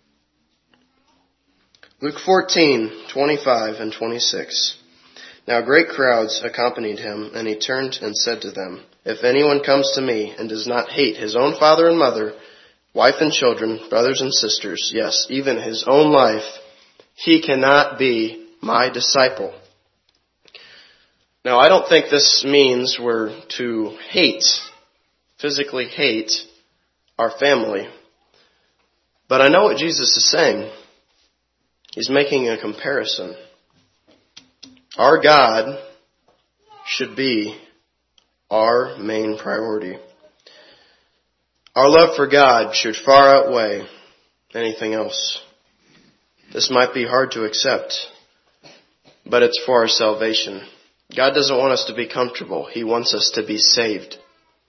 Luke fourteen, twenty-five and twenty-six. Now great crowds accompanied him, and he turned and said to them, "If anyone comes to me and does not hate his own father and mother, wife and children, brothers and sisters, yes, even his own life, he cannot be my disciple." Now, I don't think this means we're to hate, physically hate, our family. But I know what Jesus is saying. He's making a comparison. Our God should be our main priority. Our love for God should far outweigh anything else. This might be hard to accept, but it's for our salvation. God doesn't want us to be comfortable. He wants us to be saved.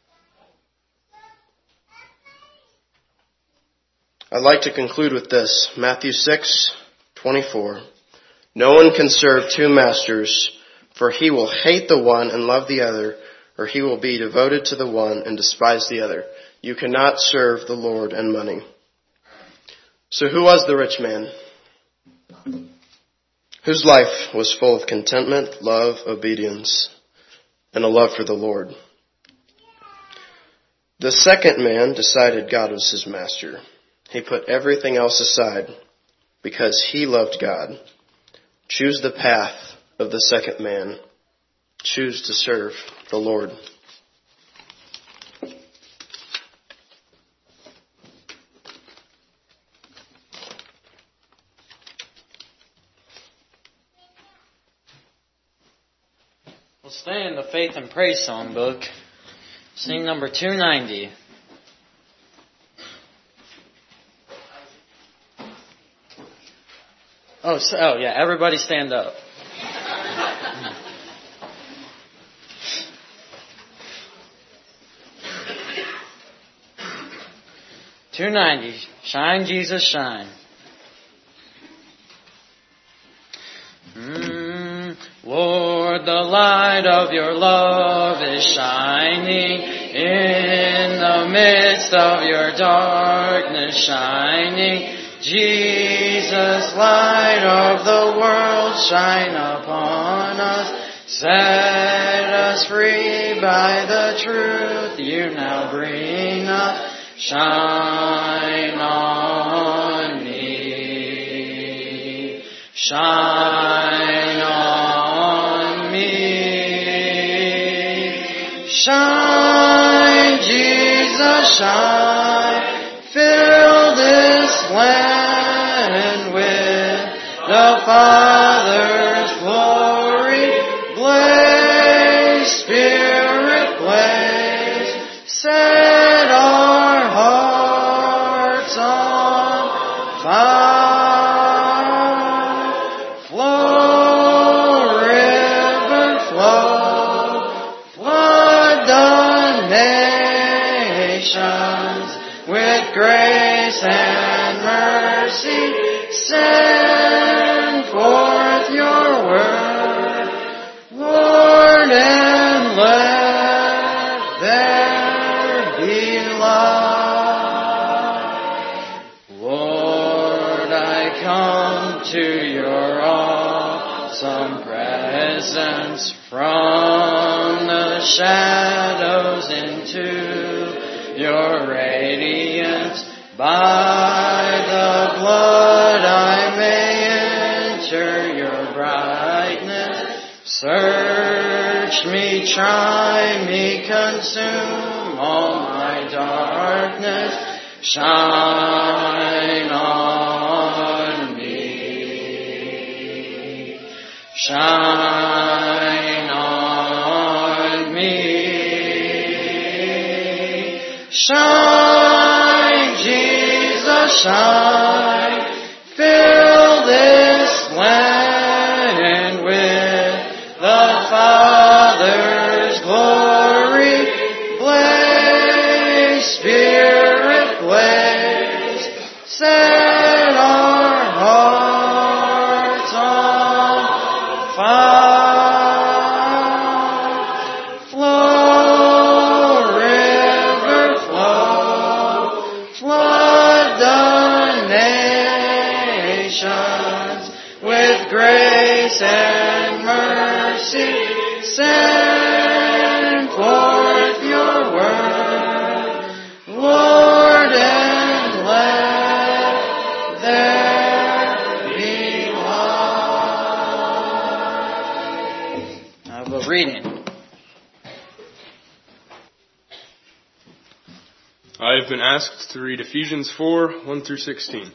I'd like to conclude with this. Matthew six twenty-four. "No one can serve two masters, for he will hate the one and love the other, or he will be devoted to the one and despise the other. You cannot serve the Lord and money. So who was the rich man? Whose life was full of contentment, love, obedience, and a love for the Lord. The second man decided God was his master. He put everything else aside because he loved God. Choose the path of the second man. Choose to serve the Lord. We'll stay in the Faith and Praise songbook. Sing number two ninety. Oh, so, oh yeah, everybody stand up. two ninety. Shine, Jesus, shine. Lord, the light of your love is shining in the midst of your darkness shining. Jesus, light of the world, shine upon us. Set us free by the truth you now bring us. Shine on me. Shine on me. Shine, Jesus, shine. Fill this land with the Father's glory. Blaze, Spirit, blaze. Set our hearts on fire. Flow, river, flow. Flood the nations with grace and mercy. Send forth your word, Lord, and let there be light. Lord, I come to your awesome presence from the shadows into your radiance. By the blood I may enter your brightness. Search me, try me, consume all my darkness. Shine on me. Shine on me. Shine, Jesus, shine. Fill this land with the Father's glory. Blaze, Spirit, blaze. Set our hearts on fire. Flow, river, flow. Flood the nations with grace and mercy. Send forth your word, Lord, and let there be light. I have a reading. I have been asked to read Ephesians four, one through sixteen.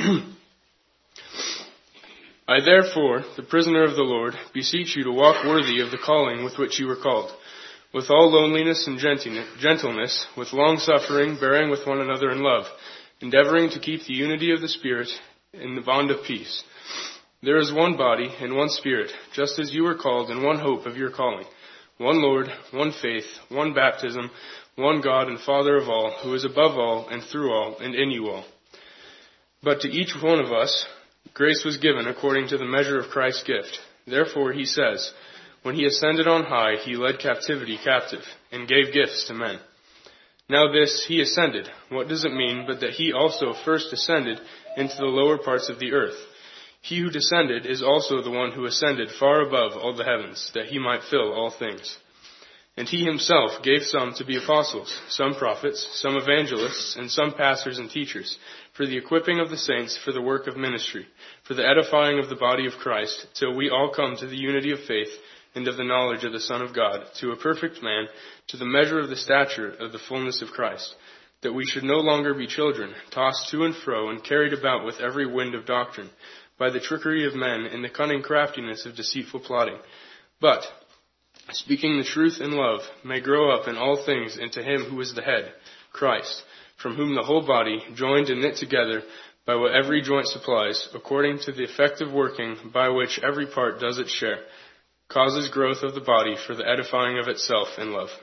I therefore, the prisoner of the Lord, beseech you to walk worthy of the calling with which you were called, with all loneliness and gentleness, with long suffering, bearing with one another in love, endeavoring to keep the unity of the Spirit in the bond of peace. There is one body and one Spirit, just as you were called in one hope of your calling, one Lord, one faith, one baptism, one God and Father of all, who is above all and through all and in you all. But to each one of us grace was given according to the measure of Christ's gift. Therefore he says, When he ascended on high, he led captivity captive and gave gifts to men. Now this, he ascended. What does it mean but that he also first ascended into the lower parts of the earth? He who descended is also the one who ascended far above all the heavens, that he might fill all things. And he himself gave some to be apostles, some prophets, some evangelists, and some pastors and teachers, for the equipping of the saints for the work of ministry, for the edifying of the body of Christ, till we all come to the unity of faith and of the knowledge of the Son of God, to a perfect man, to the measure of the stature of the fullness of Christ, that we should no longer be children, tossed to and fro and carried about with every wind of doctrine, by the trickery of men and the cunning craftiness of deceitful plotting, but, speaking the truth in love, may grow up in all things into him who is the head, Christ, from whom the whole body, joined and knit together by what every joint supplies, according to the effective working by which every part does its share, causes growth of the body for the edifying of itself in love.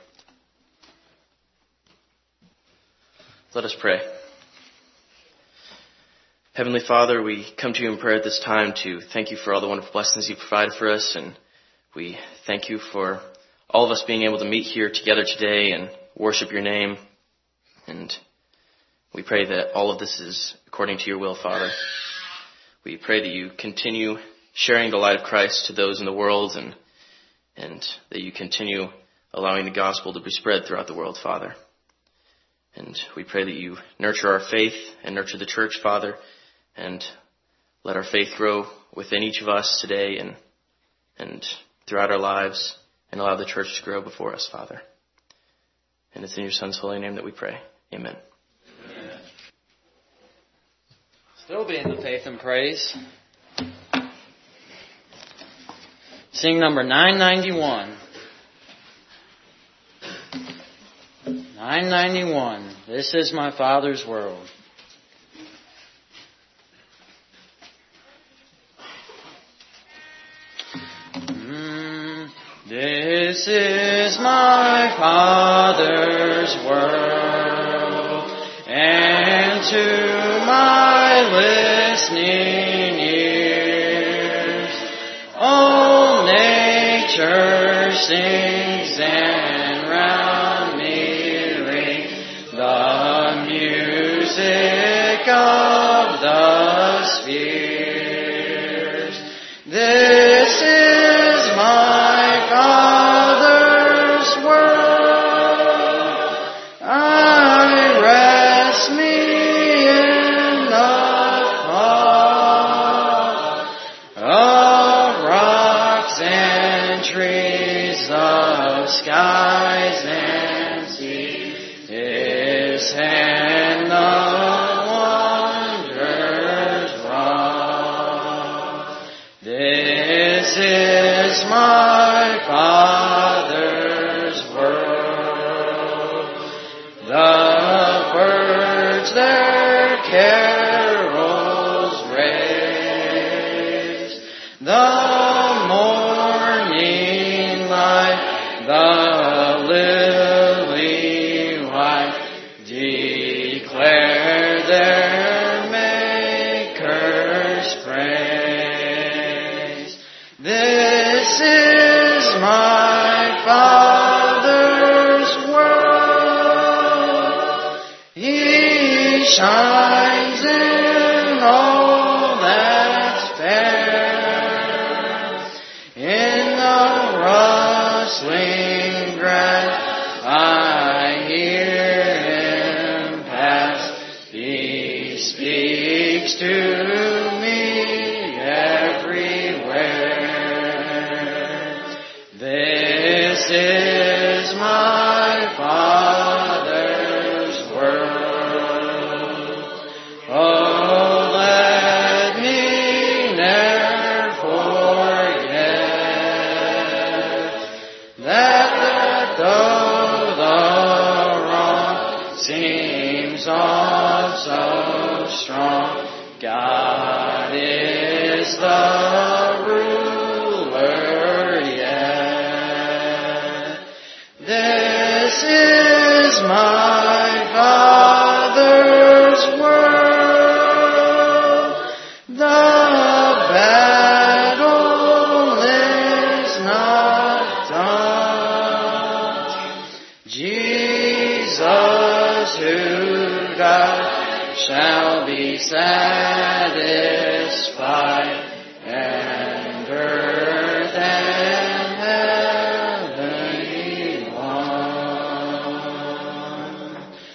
Let us pray. Heavenly Father, we come to you in prayer at this time to thank you for all the wonderful blessings you provided for us, and we thank you for all of us being able to meet here together today and worship your name. And we pray that all of this is according to your will, Father. We pray that you continue sharing the light of Christ to those in the world, and and that you continue allowing the gospel to be spread throughout the world, Father. And we pray that you nurture our faith and nurture the church, Father, and let our faith grow within each of us today and and throughout our lives, and allow the church to grow before us, Father. And it's in your Son's holy name that we pray. Amen. Amen. Still be in the faith and praise. Sing number nine ninety-one. nine ninety-one. This is my Father's world. Mm, this is my Father's world, and to my listening ears, all nature sings, and round me ring the music of the spheres. This is my Father's world. I rest me in the calm of rocks and trees, of skies and seas. His hand the wonders wrought. This is my Father's world. The birds their carols raise. The morning light, the lily white, declare their Maker's praise. This is my Father's world. He shines in all that's fair. In the rustling grass I hear him pass. He speaks to me everywhere. This is my Father's world. Oh, let me ne'er forget that though the wrong seems all so strong, God is the ruler yet. This is my Father's world. The battle is not shall be satisfied, and earth and heaven be one.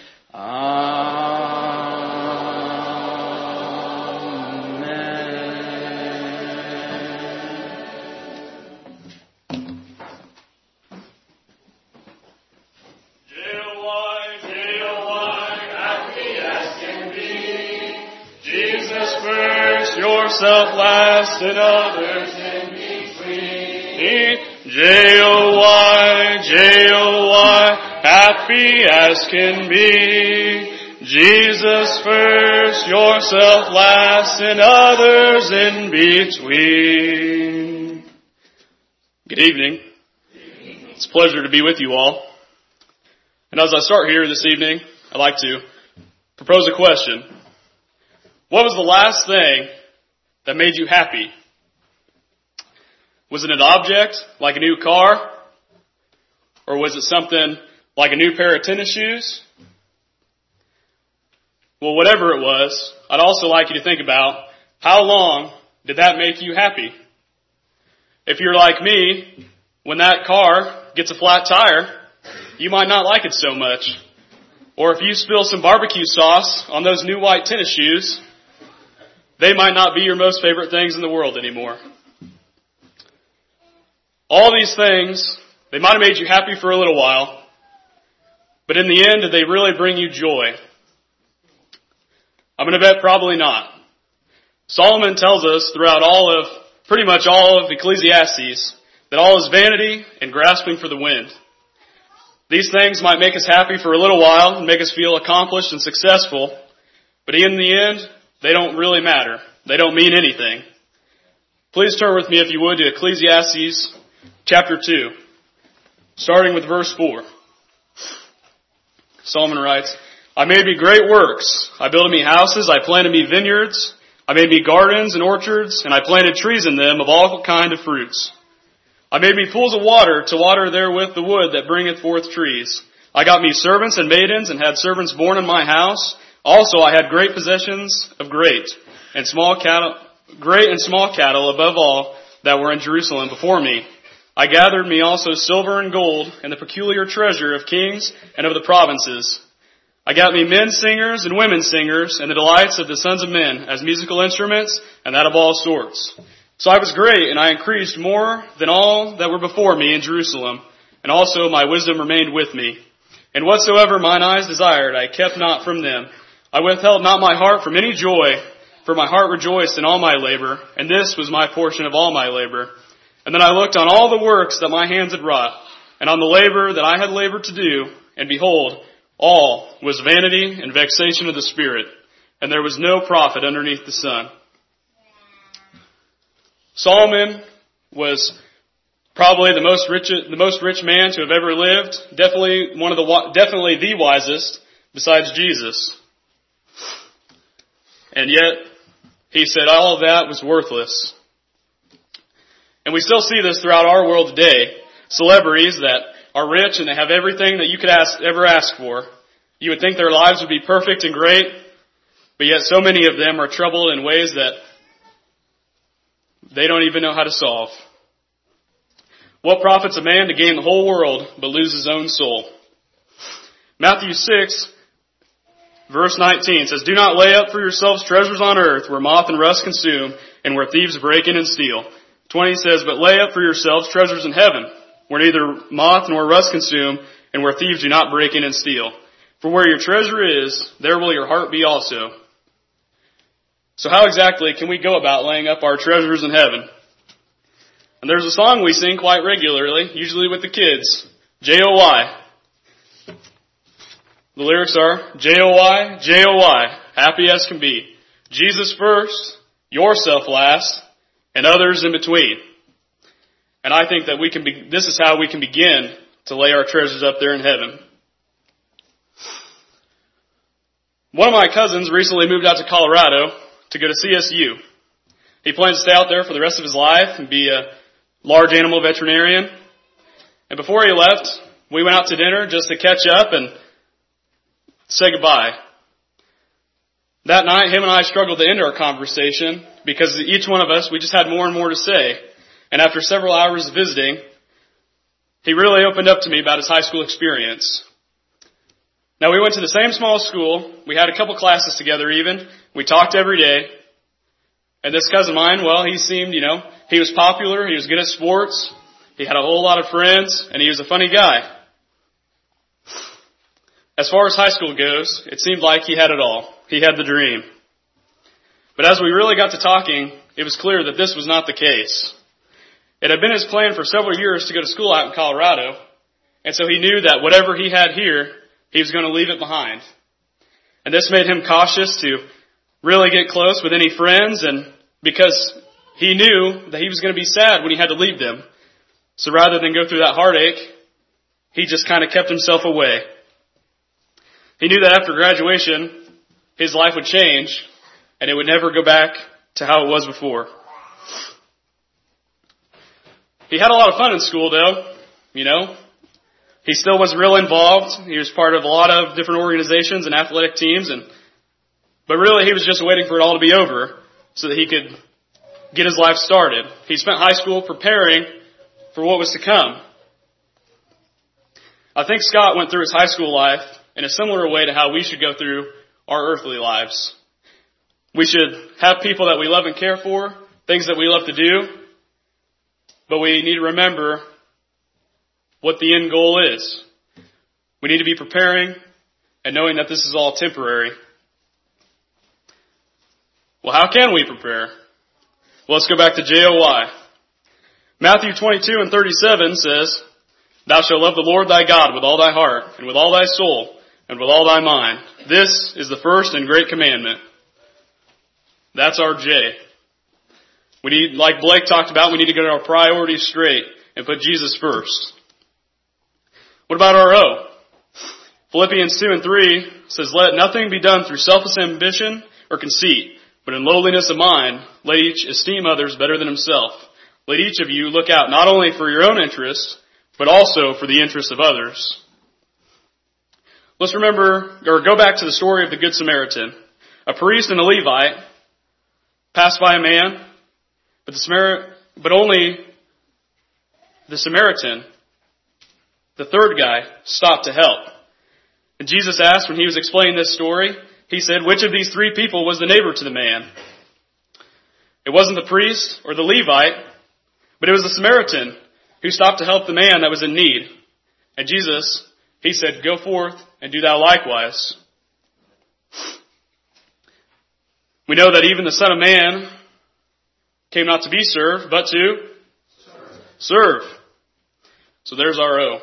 Yourself last and others in between. J O Y, J O Y, happy as can be. Jesus first, yourself last, and others in between. Good evening. It's a pleasure to be with you all. And as I start here this evening, I'd like to propose a question. What was the last thing that made you happy? Was it an object, like a new car? Or was it something like a new pair of tennis shoes? Well, whatever it was, I'd also like you to think about, how long did that make you happy? If you're like me, when that car gets a flat tire, you might not like it so much. Or if you spill some barbecue sauce on those new white tennis shoes, they might not be your most favorite things in the world anymore. All these things, they might have made you happy for a little while, but in the end, did they really bring you joy? I'm going to bet probably not. Solomon tells us throughout all of, pretty much all of Ecclesiastes, that all is vanity and grasping for the wind. These things might make us happy for a little while and make us feel accomplished and successful, but in the end, they don't really matter. They don't mean anything. Please turn with me, if you would, to Ecclesiastes chapter two, starting with verse four. Solomon writes, I made me great works. I built me houses. I planted me vineyards. I made me gardens and orchards, and I planted trees in them of all kind of fruits. I made me pools of water to water therewith the wood that bringeth forth trees. I got me servants and maidens, and had servants born in my house. Also I had great possessions of great and small cattle, great and small cattle above all that were in Jerusalem before me. I gathered me also silver and gold and the peculiar treasure of kings and of the provinces. I got me men singers and women singers and the delights of the sons of men as musical instruments and that of all sorts. So I was great, and I increased more than all that were before me in Jerusalem, and also my wisdom remained with me. And whatsoever mine eyes desired I kept not from them. I withheld not my heart from any joy, for my heart rejoiced in all my labor, and this was my portion of all my labor. And then I looked on all the works that my hands had wrought, and on the labor that I had labored to do, and behold, all was vanity and vexation of the spirit, and there was no profit underneath the sun. Solomon was probably the most rich, the most rich man to have ever lived, definitely one of the, definitely the wisest besides Jesus. And yet, he said all of that was worthless. And we still see this throughout our world today. Celebrities that are rich and they have everything that you could ask, ever ask for. You would think their lives would be perfect and great, but yet so many of them are troubled in ways that they don't even know how to solve. What profits a man to gain the whole world but lose his own soul? Matthew six, verse nineteen says, Do not lay up for yourselves treasures on earth where moth and rust consume and where thieves break in and steal. twenty says, But lay up for yourselves treasures in heaven where neither moth nor rust consume and where thieves do not break in and steal. For where your treasure is, there will your heart be also. So how exactly can we go about laying up our treasures in heaven? And there's a song we sing quite regularly, usually with the kids, J O Y. The lyrics are, J O Y, J O Y, happy as can be. Jesus first, yourself last, and others in between. And I think that we can be, this is how we can begin to lay our treasures up there in heaven. One of my cousins recently moved out to Colorado to go to C S U. He plans to stay out there for the rest of his life and be a large animal veterinarian. And before he left, we went out to dinner just to catch up and say goodbye. that night, him and I struggled to end our conversation because each one of us, we just had more and more to say. And after several hours of visiting, he really opened up to me about his high school experience. Now, we went to the same small school. We had a couple classes together even. We talked every day. And this cousin of mine, well, he seemed, you know, he was popular. He was good at sports. He had a whole lot of friends. And he was a funny guy. As far as high school goes, it seemed like he had it all. He had the dream. But as we really got to talking, it was clear that this was not the case. It had been his plan for several years to go to school out in Colorado. And so he knew that whatever he had here, he was going to leave it behind. And this made him cautious to really get close with any friends, and because he knew that he was going to be sad when he had to leave them. So rather than go through that heartache, he just kind of kept himself away. He knew that after graduation, his life would change, and it would never go back to how it was before. He had a lot of fun in school, though, you know. He still was real involved. He was part of a lot of different organizations and athletic teams, and but really he was just waiting for it all to be over so that he could get his life started. He spent high school preparing for what was to come. I think Scott went through his high school life in a similar way to how we should go through our earthly lives. We should have people that we love and care for, things that we love to do, but we need to remember what the end goal is. We need to be preparing and knowing that this is all temporary. Well, how can we prepare? Well, let's go back to J O Y. Matthew twenty-two and thirty-seven says, "Thou shalt love the Lord thy God with all thy heart, and with all thy soul, and with all thy mind. This is the first and great commandment." That's our J. We need, like Blake talked about, we need to get our priorities straight and put Jesus first. What about our O? Philippians two and three says, "Let nothing be done through selfish ambition or conceit, but in lowliness of mind, let each esteem others better than himself. Let each of you look out not only for your own interests, but also for the interests of others." Let's remember, or go back to the story of the Good Samaritan. A priest and a Levite passed by a man, but the Samar- but only the Samaritan, the third guy, stopped to help. And Jesus asked, when he was explaining this story, he said, which of these three people was the neighbor to the man? It wasn't the priest or the Levite, but it was the Samaritan who stopped to help the man that was in need. And Jesus, he said, "Go forth and do thou likewise." We know that even the Son of Man came not to be served, but to serve. serve. So there's our O.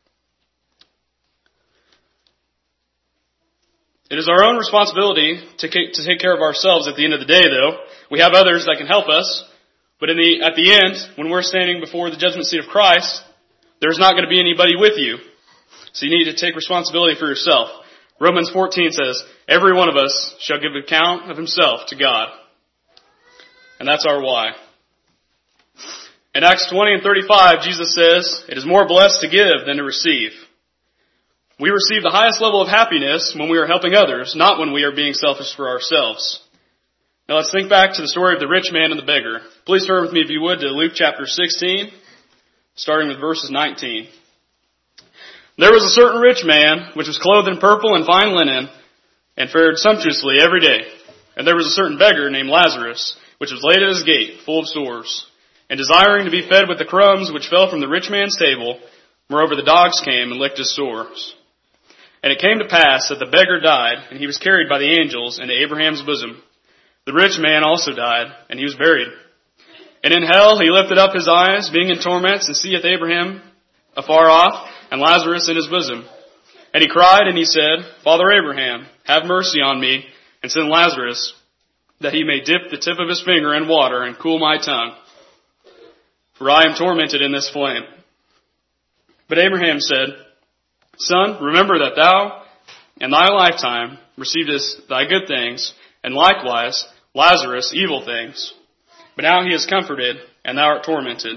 It is our own responsibility to to take care of ourselves at the end of the day, though. We have others that can help us, but in the at the end, when we're standing before the judgment seat of Christ, there's not going to be anybody with you. So you need to take responsibility for yourself. Romans fourteen says, "Every one of us shall give account of himself to God." And that's our why. In Acts twenty and thirty-five, Jesus says, "It is more blessed to give than to receive." We receive the highest level of happiness when we are helping others, not when we are being selfish for ourselves. Now let's think back to the story of the rich man and the beggar. Please turn with me, if you would, to Luke chapter sixteen, starting with verses nineteen. "There was a certain rich man, which was clothed in purple and fine linen, and fared sumptuously every day. And there was a certain beggar named Lazarus, which was laid at his gate, full of sores, and desiring to be fed with the crumbs which fell from the rich man's table. Moreover, the dogs came and licked his sores. And it came to pass that the beggar died, and he was carried by the angels into Abraham's bosom. The rich man also died, and he was buried. And in hell he lifted up his eyes, being in torments, and seeth Abraham afar off, and Lazarus in his bosom. And he cried, and he said, Father Abraham, have mercy on me, and send Lazarus, that he may dip the tip of his finger in water, and cool my tongue. For I am tormented in this flame. But Abraham said, Son, remember that thou in thy lifetime receivest thy good things, and likewise Lazarus evil things. But now he is comforted, and thou art tormented."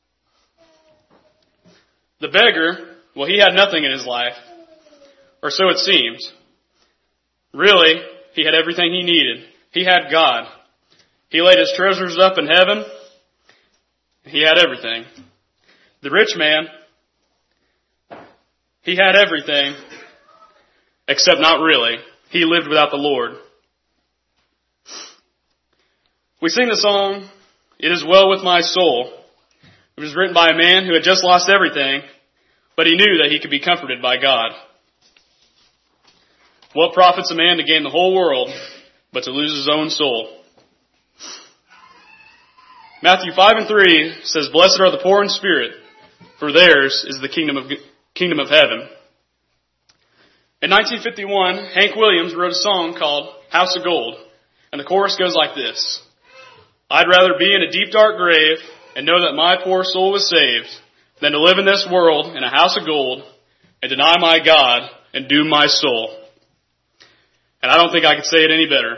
The beggar, well, he had nothing in his life, or so it seemed. Really, he had everything he needed. He had God. He laid his treasures up in heaven. He had everything. The rich man, he had everything, except not really. He lived without the Lord. We sing the song, "It is well with my soul." It was written by a man who had just lost everything, but he knew that he could be comforted by God. What profits a man to gain the whole world, but to lose his own soul? Matthew five and three says, "Blessed are the poor in spirit, for theirs is the kingdom of kingdom of heaven." In nineteen fifty-one, Hank Williams wrote a song called "House of Gold," and the chorus goes like this: "I'd rather be in a deep dark grave and know that my poor soul was saved than to live in this world in a house of gold and deny my God and doom my soul." And I don't think I could say it any better.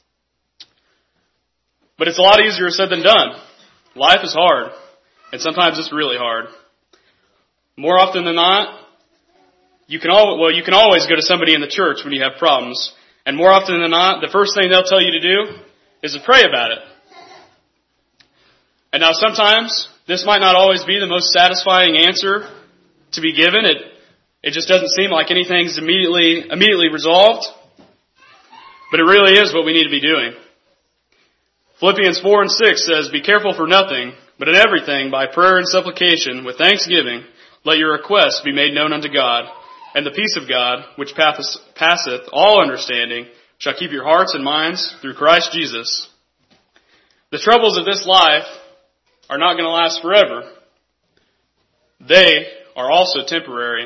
But it's a lot easier said than done. Life is hard, and sometimes it's really hard. More often than not, you can al- well, you can always go to somebody in the church when you have problems, and more often than not, the first thing they'll tell you to do is to pray about it. And now sometimes, this might not always be the most satisfying answer to be given. It, it just doesn't seem like anything's immediately, immediately resolved. But it really is what we need to be doing. Philippians four and six says, "Be careful for nothing, but in everything, by prayer and supplication, with thanksgiving, let your requests be made known unto God, and the peace of God, which passeth all understanding, shall keep your hearts and minds through Christ Jesus." The troubles of this life are not going to last forever. They are also temporary.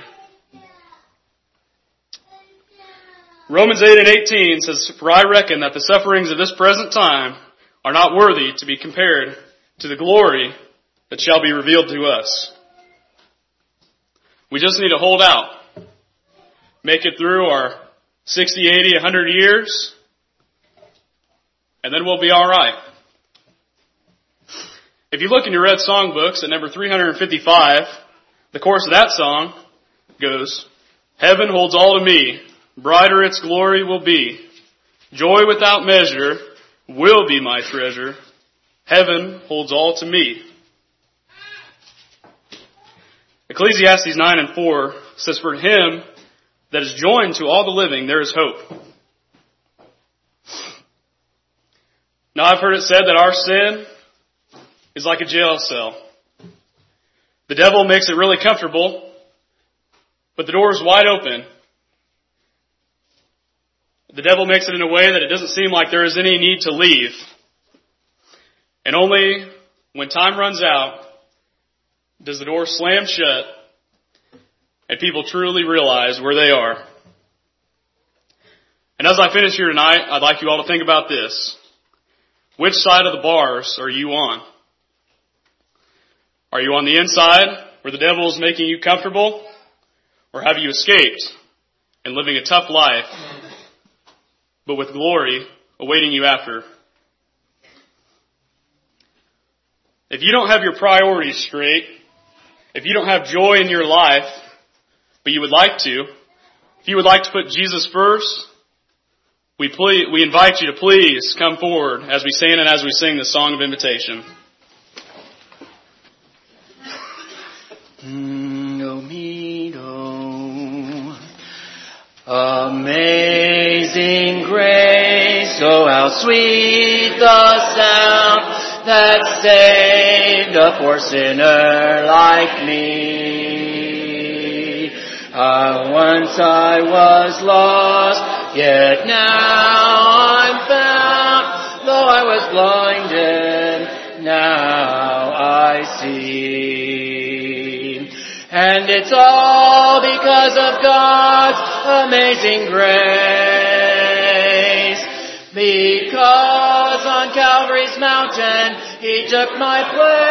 Romans eight and eighteen says, "For I reckon that the sufferings of this present time are not worthy to be compared to the glory that shall be revealed to us." We just need to hold out. Make it through our sixty, eighty, one hundred years, and then we'll be alright. If you look in your red songbooks at number three hundred fifty-five, the chorus of that song goes, "Heaven holds all to me, brighter its glory will be. Joy without measure will be my treasure. Heaven holds all to me." Ecclesiastes nine and four says, "For him that is joined to all the living, there is hope." Now I've heard it said that our sin is like a jail cell. The devil makes it really comfortable, but the door is wide open. The devil makes it in a way that it doesn't seem like there is any need to leave. And only when time runs out does the door slam shut and people truly realize where they are. And as I finish here tonight, I'd like you all to think about this. Which side of the bars are you on? Are you on the inside where the devil is making you comfortable? Or have you escaped and living a tough life, but with glory awaiting you after? If you don't have your priorities straight, if you don't have joy in your life, but you would like to, if you would like to put Jesus first, we please, we invite you to please come forward as we stand and as we sing the song of invitation. Amazing grace, oh how sweet the sound that saved a poor sinner like me. Uh, once I was lost, yet now I'm found. Though I was blinded, now I see. And it's all because of God's amazing grace. Because on Calvary's mountain He took my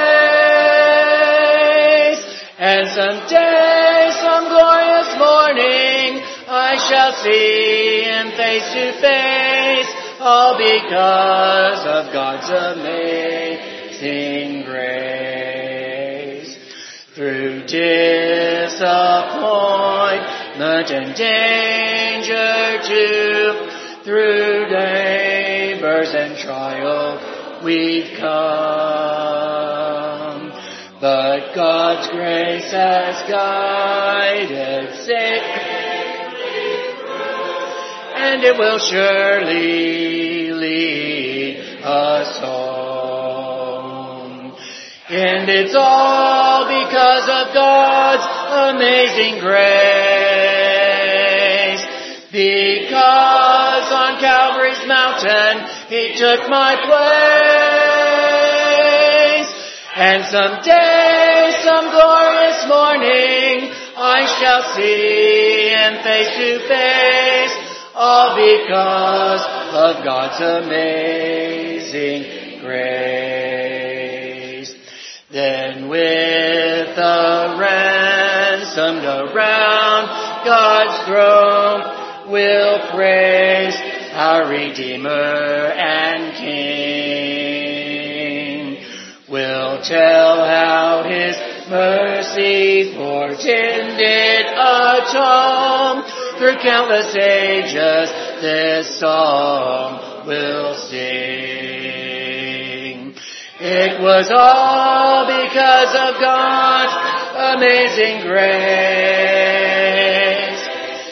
place. And someday, some glorious morning, I shall see Him face to face. All because of God's amazing grace. Through disappointment and danger too, through dangers and trials we've come. But God's grace has guided safely through, and it will surely lead us home. And it's all because of God's amazing grace. Because on Calvary's mountain He took my place. And someday, some glorious morning, I shall see Him face to face. All because of God's amazing grace. Then with a ransomed around God's throne, we'll praise our Redeemer and King. We'll tell how His mercy portended atone. Through countless ages this song we'll sing. It was all because of God's amazing grace.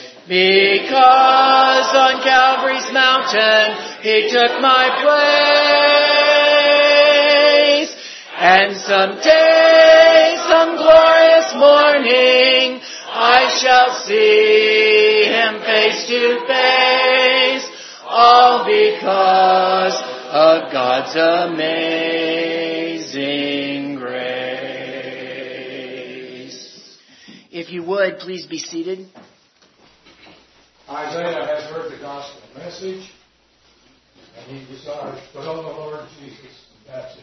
Because on Calvary's mountain He took my place. And someday, some glorious morning, I shall see Him face to face. All because of God's amazing grace. If you would, please be seated. Isaiah has heard the gospel message, and he desires to put on the Lord Jesus in baptism.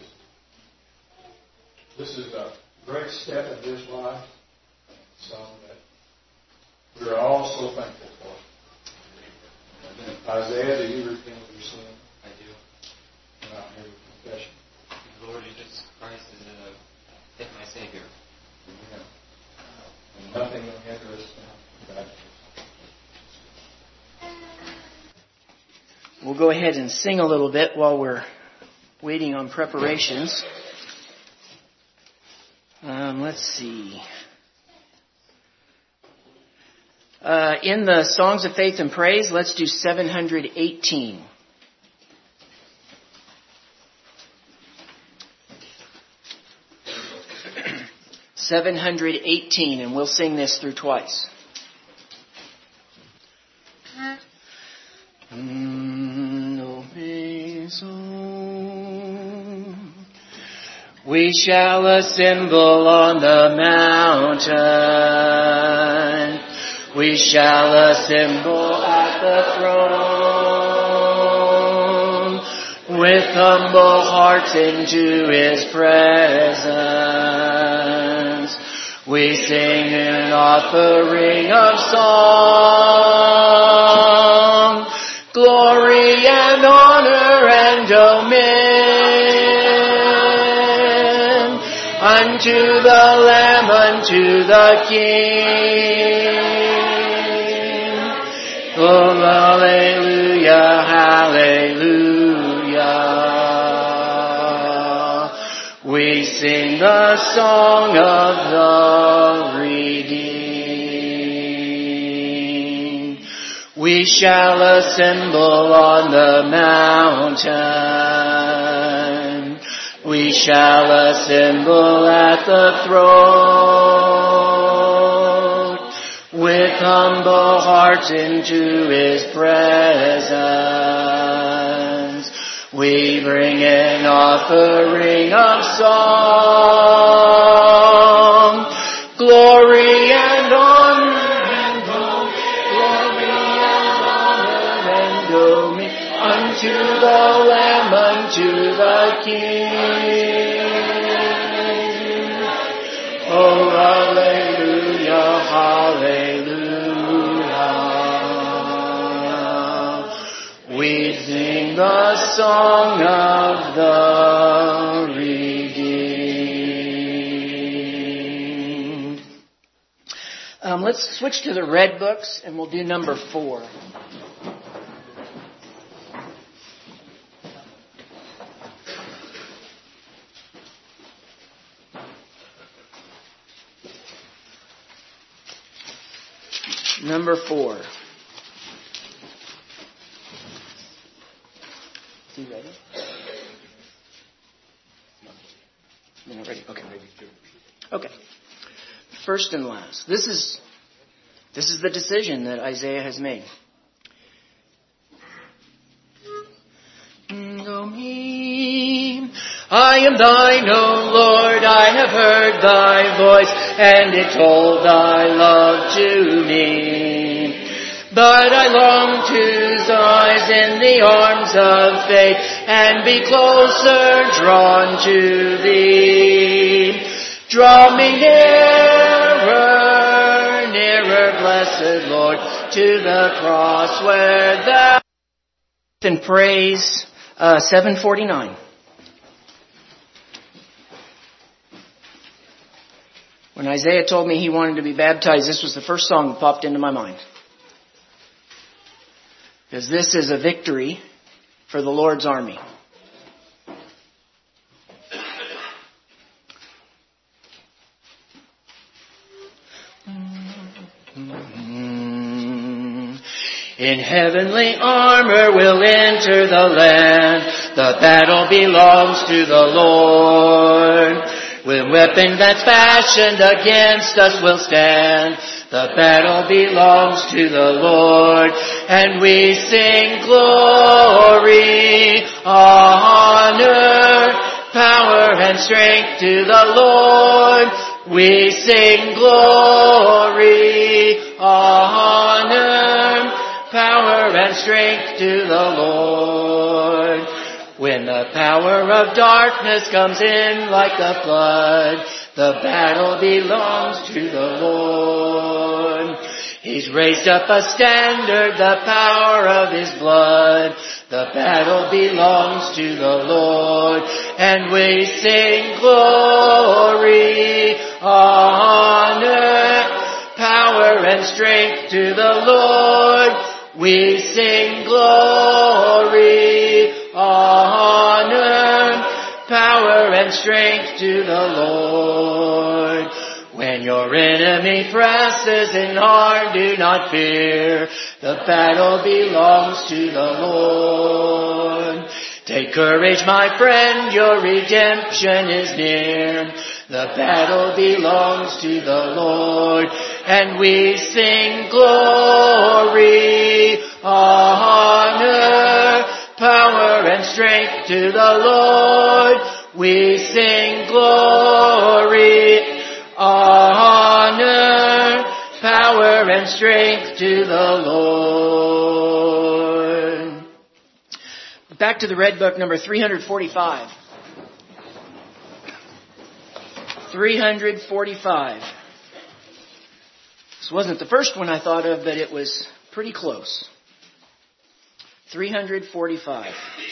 This is a great step in his life, something that we are all so thankful for. Isaiah, do you repent of your sin? I do. And I'll hear your confession. The Lord Jesus Christ is uh, my Savior. Amen. And nothing will hinder us now. Baptism. We'll go ahead and sing a little bit while we're waiting on preparations. Um, let's see. Uh, in the Songs of Faith and Praise, let's do seven hundred eighteen. seven hundred eighteen, and we'll sing this through twice. We shall assemble on the mountain. We shall assemble at the throne with humble hearts into His presence. We sing an offering of song, glory and honor and dominion unto the Lamb, unto the King. Oh, hallelujah, hallelujah. We sing the song of the redeemed. We shall assemble on the mountain. We shall assemble at the throne with humble hearts into His presence. We bring an offering of song, glory and honor and glory and honor and dominion unto the Lamb, unto the King. Oh, hallelujah, hallelujah. We sing the song of the redeemed. Um, let's switch to the red books, and we'll do number four. number four. Is he ready? No, not ready. Okay. Okay. First and last. This is this is the decision that Isaiah has made. I am thine, O Lord, I have heard thy voice, and it told thy love to me. But I long to rise in the arms of faith, and be closer drawn to thee. Draw me nearer, nearer, blessed Lord, to the cross where thou... And praise uh, seven forty-nine. When Isaiah told me he wanted to be baptized, this was the first song that popped into my mind. Because this is a victory for the Lord's army. In heavenly armor we'll enter the land. The battle belongs to the Lord. With weapon that's fashioned against us will stand. The battle belongs to the Lord. And we sing glory, honor, power and strength to the Lord. We sing glory, honor, power and strength to the Lord. When the power of darkness comes in like a flood, the battle belongs to the Lord. He's raised up a standard, the power of His blood. The battle belongs to the Lord. And we sing glory, honor, power and strength to the Lord. We sing glory, honor, power and strength to the Lord. When your enemy presses in hard, do not fear. The battle belongs to the Lord. Take courage, my friend, your redemption is near. The battle belongs to the Lord. And we sing glory, honor, power and strength to the Lord. We sing glory, honor, power and strength to the Lord. Back to the Red Book, number three forty-five. three forty-five. This wasn't the first one I thought of, but it was pretty close. three forty-five.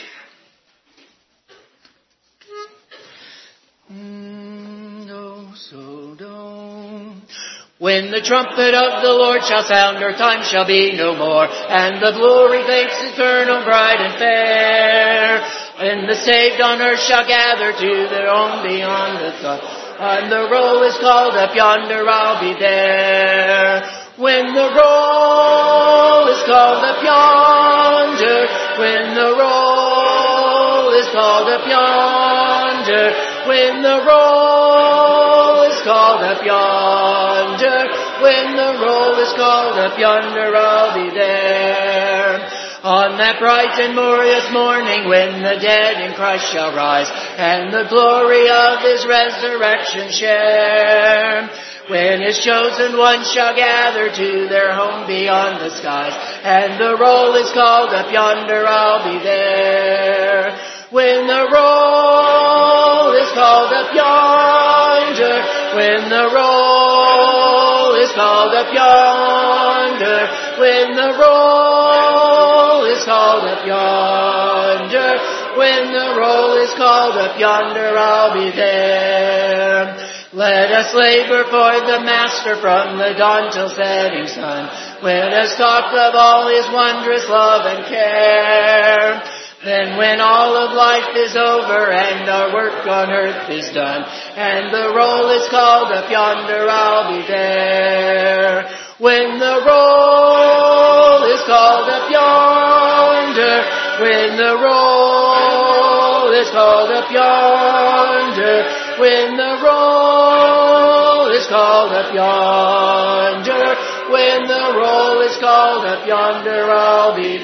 No, so don't. When the trumpet of the Lord shall sound, our time shall be no more, and the glory fades eternal, bright and fair. And the saved on earth shall gather to their own beyond the sun, and the roll is called up yonder, I'll be there. When the roll is called up yonder, when the roll is called up yonder, when the roll is called up yonder, when the roll is called up yonder, I'll be there. On that bright and glorious morning when the dead in Christ shall rise, and the glory of His resurrection share. When His chosen ones shall gather to their home beyond the skies, and the roll is called up yonder, I'll be there. When the roll is called up yonder, when the roll is called up yonder, when the roll is called up yonder, when the roll is called up yonder, I'll be there. Let us labor for the Master from the dawn till setting sun. Let us talk of all His wondrous love and care. Then when all of life is over and our work on earth is done, and the roll is called up yonder, I'll be there. when the roll is called up yonder, when the roll is called up yonder, when the roll is called up yonder, when the roll is called up yonder, I'll be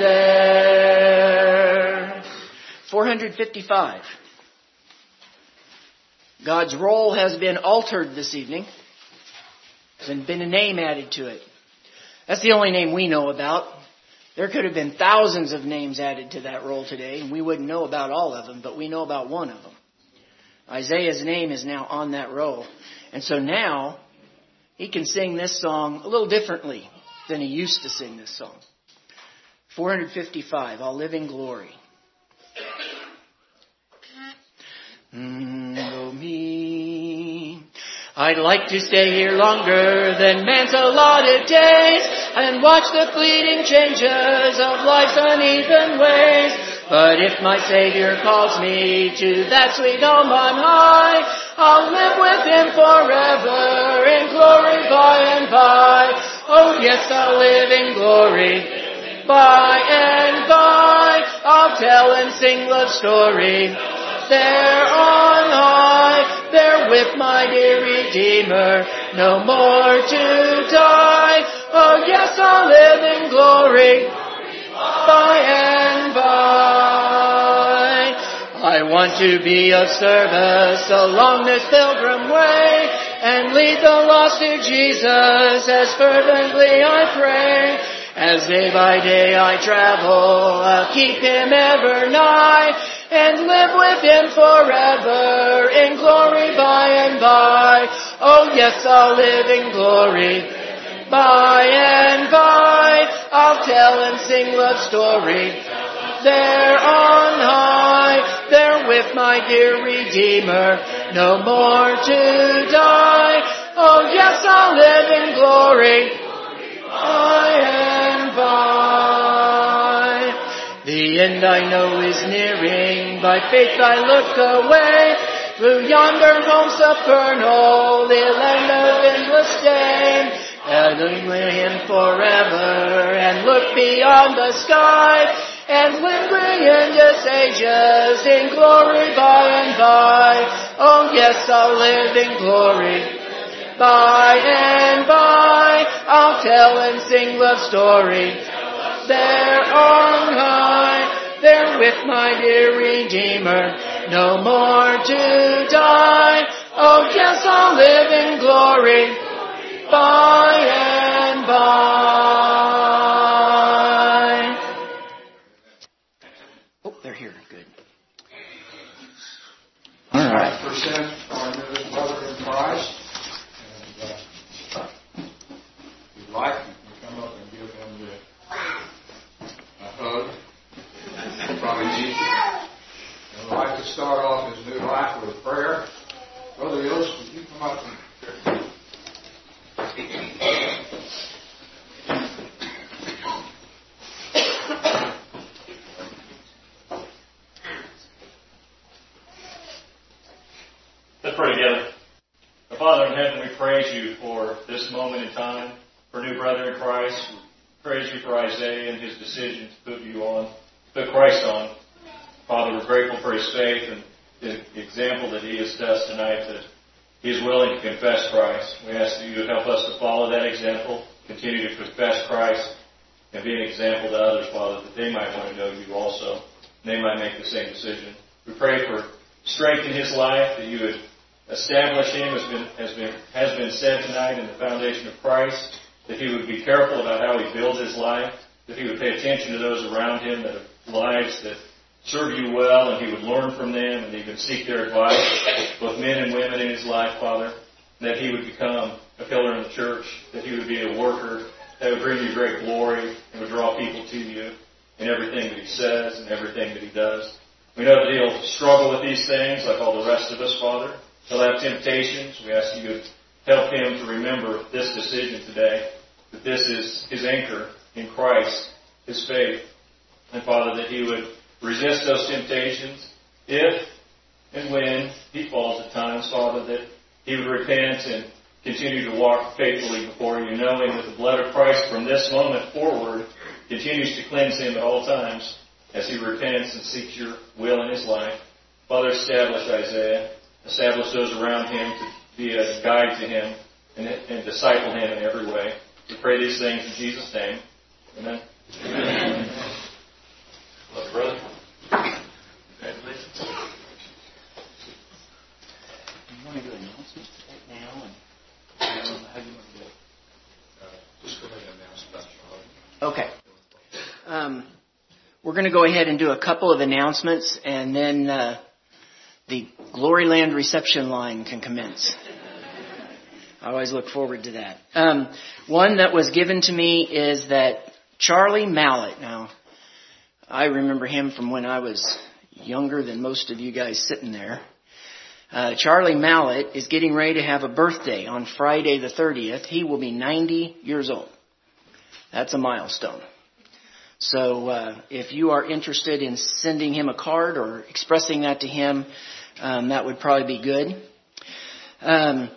there. four hundred fifty-five. God's roll has been altered this evening. There's been a name added to it. That's the only name we know about. There could have been thousands of names added to that roll today, and we wouldn't know about all of them, but we know about one of them. Isaiah's name is now on that roll. And so now, he can sing this song a little differently than he used to sing this song. four hundred fifty-five, I'll live in glory. Mm, oh me, I'd like to stay here longer than man's allotted days and watch the fleeting changes of life's uneven ways. But if my Savior calls me to that sweet home on high, I'll live with Him forever in glory by and by. Oh yes, I'll live in glory by and by. I'll tell and sing love story there on high, there with my dear Redeemer, no more to die. Oh yes, I'll live in glory by and by. I want to be of service along this pilgrim way and lead the lost to Jesus as fervently I pray. As day by day I travel, I'll keep Him ever nigh and live with Him forever in glory by and by. Oh yes, I'll live in glory by and by. I'll tell and sing love story there on high, there with my dear Redeemer, no more to die. Oh yes, I'll live in glory by and by. The end I know is nearing, by faith I look away, through yonder home supernal, the land of endless day, and live with Him forever, and look beyond the sky, and live brilliant ages in glory by and by. Oh yes, I'll live in glory by and by. I'll tell and sing love story there on high, there with my dear Redeemer, no more to die. Oh yes, I'll live in glory by and by. Oh, they're here. Good. All right. Present our newest brother in Christ. And uh, if you'd like, you can come up and give him the, a hug. Probably need to. And I'd like to start off his new life with a prayer. Brother Yost, would you come up and let's pray together. Our Father in heaven, we praise you for this moment in time, for new brother in Christ. We praise you for Isaiah and his decision to put you on, put Christ on. Father, we're grateful for his faith and the example that he has to us tonight, that he is willing to confess Christ. We ask that you would help us to follow that example, continue to confess Christ, and be an example to others, Father, that they might want to know you also, and they might make the same decision. We pray for strength in his life, that you would establish him, as been, has been, has been said tonight, in the foundation of Christ, that he would be careful about how he builds his life, that he would pay attention to those around him that have lives that serve you well, and he would learn from them, and he would seek their advice, both men and women in his life, Father, and that he would become a pillar in the church, that he would be a worker that would bring you great glory and would draw people to you in everything that he says and everything that he does. We know that he'll struggle with these things like all the rest of us, Father. He'll have temptations. We ask you to help him to remember this decision today, that this is his anchor in Christ, his faith. And, Father, that he would resist those temptations if and when he falls at times, Father, that he would repent and continue to walk faithfully before you, knowing that the blood of Christ from this moment forward continues to cleanse him at all times as he repents and seeks your will in his life. Father, establish Isaiah. Establish those around him to be a guide to him and, and disciple him in every way. We pray these things in Jesus' name. Amen. Amen. Love you, brother. Congratulations. You want to do announcements right now? And how do you want to do it? Uh, just go ahead and announce that, Charlie. Okay. Um, we're going to go ahead and do a couple of announcements, and then uh, the Gloryland reception line can commence. I always look forward to that. Um, one that was given to me is that Charlie Mallett. Now, I remember him from when I was younger than most of you guys sitting there. Uh, Charlie Mallett is getting ready to have a birthday on Friday the thirtieth. He will be ninety years old. That's a milestone. So uh, if you are interested in sending him a card or expressing that to him, um, that would probably be good. Um,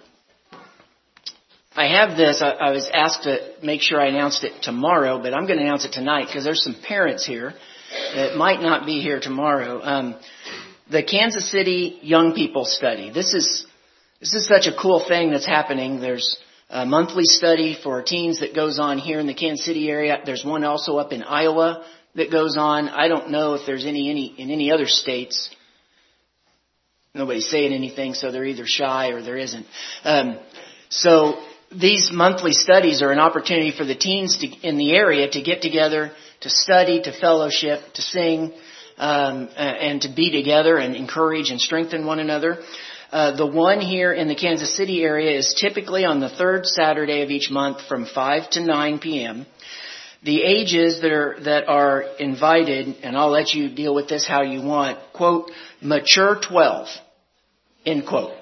I have this. I, I was asked to make sure I announced it tomorrow, but I'm going to announce it tonight because there's some parents here that might not be here tomorrow. Um, the Kansas City Young People Study. This is this is such a cool thing that's happening. There's a monthly study for teens that goes on here in the Kansas City area. There's one also up in Iowa that goes on. I don't know if there's any, any in any other states. Nobody's saying anything, so they're either shy or there isn't. Um, so these monthly studies are an opportunity for the teens to, in the area to get together, to study, to fellowship, to sing, um, and to be together and encourage and strengthen one another. Uh, the one here in the Kansas City area is typically on the third Saturday of each month from five to nine p.m. The ages that are that are invited, and I'll let you deal with this how you want, quote, mature twelve, end quote,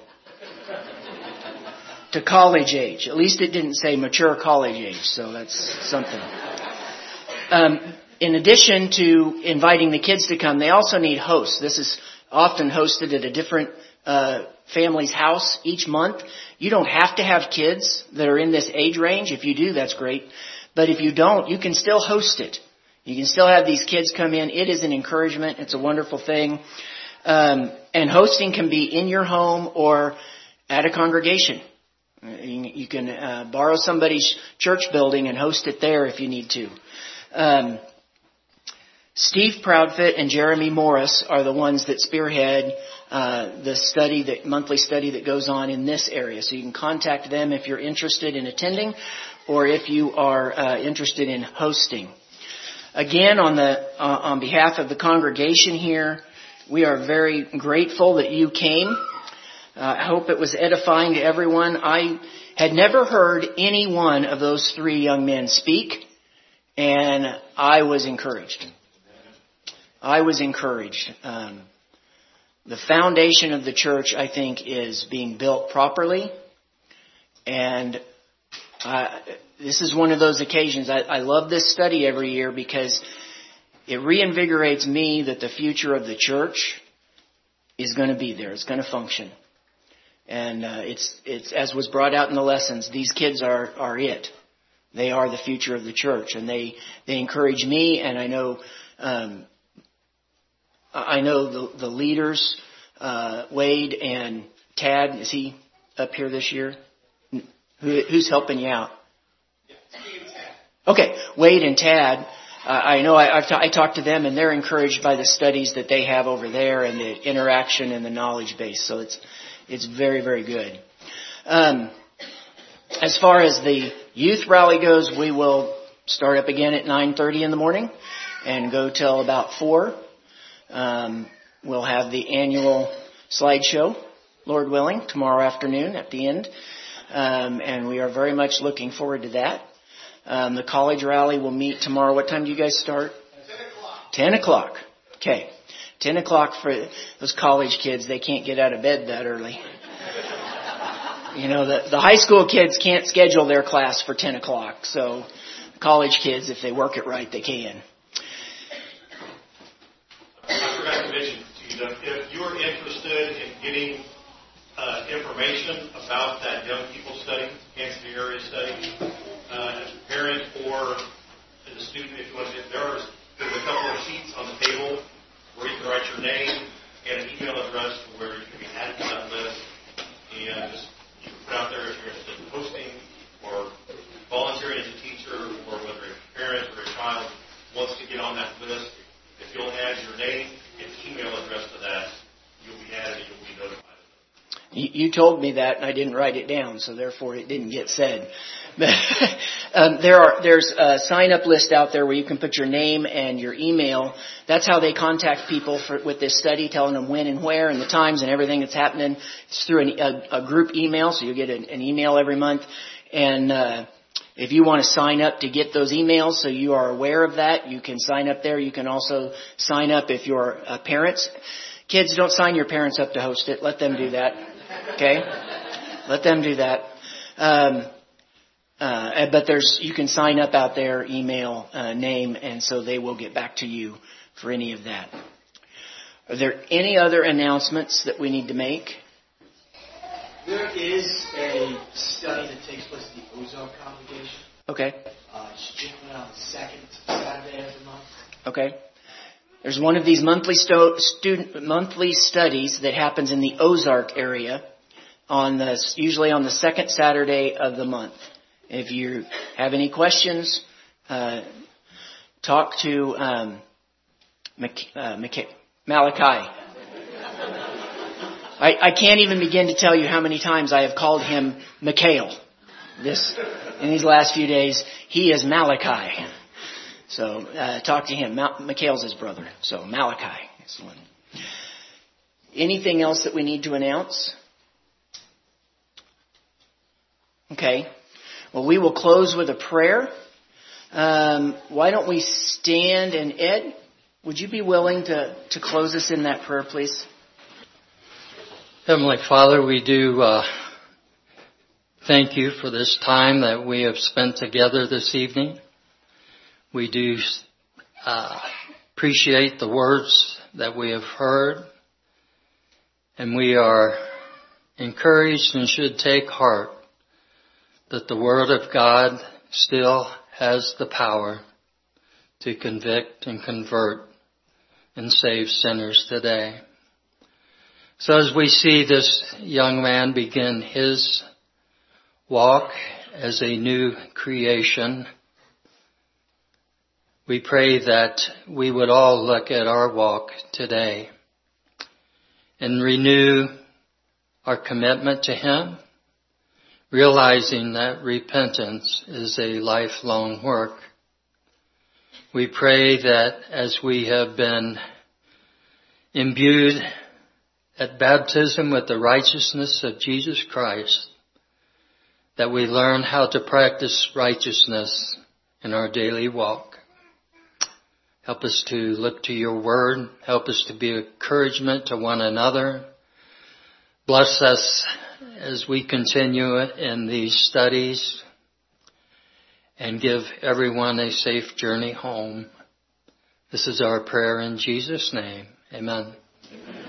to college age. At least it didn't say mature college age, so that's something. Um, in addition to inviting the kids to come, they also need hosts. This is often hosted at a different uh family's house each month. You don't have to have kids that are in this age range. If you do, that's great. But if you don't, you can still host it. You can still have these kids come in. It is an encouragement. It's a wonderful thing. Um, and hosting can be in your home or at a congregation. You can uh, borrow somebody's church building and host it there if you need to. Um, Steve Proudfoot and Jeremy Morris are the ones that spearhead uh, the study, the monthly study that goes on in this area. So you can contact them if you're interested in attending or if you are uh, interested in hosting. Again, on the uh, on behalf of the congregation here, we are very grateful that you came. Uh, I hope it was edifying to everyone. I had never heard any one of those three young men speak, and I was encouraged. I was encouraged. Um, the foundation of the church, I think, is being built properly. And uh, this is one of those occasions. I, I love this study every year because it reinvigorates me that the future of the church is going to be there. It's going to function. And uh, it's it's as was brought out in the lessons, these kids are, are it. They are the future of the church. And they, they encourage me, and I know... Um, I know the, the leaders, uh, Wade and Tad. Is he up here this year? Who, who's helping you out? Okay, Wade and Tad. Uh, I know I, I've t- I talked to them, and they're encouraged by the studies that they have over there and the interaction and the knowledge base. So it's it's very, very good. Um, as far as the youth rally goes, we will start up again at nine thirty in the morning and go till about four. Um, we'll have the annual slideshow, Lord willing, tomorrow afternoon at the end. Um, and we are very much looking forward to that. Um, the college rally will meet tomorrow. What time do you guys start? ten o'clock. ten o'clock. Okay. ten o'clock for those college kids. They can't get out of bed that early. You know, the, the high school kids can't schedule their class for ten o'clock. So college kids, if they work it right, they can. I forgot to mention to you that if you're interested in getting uh, information about that young people study, Kansas City area study, uh, as a parent or as a student, if you want to get there, there's a couple of sheets on the table where you can write your name and an email address where you can be added to that list. And just you can put out there if you're interested in hosting or volunteering as a teacher, or whether a parent or a child wants to get on that list. If you'll add your name and email address to that, you'll be added and you'll be notified. You, you told me that, and I didn't write it down, so therefore it didn't get said. um, there are there's a sign-up list out there where you can put your name and your email. That's how they contact people for, with this study, telling them when and where and the times and everything that's happening. It's through an, a, a group email, so you get an, an email every month. And uh, if you want to sign up to get those emails so you are aware of that, you can sign up there. You can also sign up if you're uh, parents. Kids, don't sign your parents up to host it. Let them do that. Okay? Let them do that. Um, uh, but there's, you can sign up out there, email, uh, name, and so they will get back to you for any of that. Are there any other announcements that we need to make? There is a study that takes place at the Ozark congregation. Okay. Uh, it's generally on the second Saturday of the month. Okay. There's one of these monthly sto- student monthly studies that happens in the Ozark area on the usually on the second Saturday of the month. If you have any questions, uh, talk to um, Mc- uh, Mc- Malachi. I, I can't even begin to tell you how many times I have called him Mikhail. This in these last few days, he is Malachi. So uh, talk to him. Mal- Mikhail's his brother. So Malachi is the one. Anything else that we need to announce? Okay. Well, we will close with a prayer. Um, why don't we stand, and Ed, would you be willing to, to close us in that prayer, please? Heavenly Father, we do uh, thank you for this time that we have spent together this evening. We do uh, appreciate the words that we have heard, and we are encouraged and should take heart that the Word of God still has the power to convict and convert and save sinners today. So as we see this young man begin his walk as a new creation, we pray that we would all look at our walk today and renew our commitment to Him, realizing that repentance is a lifelong work. We pray that as we have been imbued at baptism with the righteousness of Jesus Christ, that we learn how to practice righteousness in our daily walk. Help us to look to your word. Help us to be encouragement to one another. Bless us as we continue in these studies, and give everyone a safe journey home. This is our prayer in Jesus' name. Amen. Amen.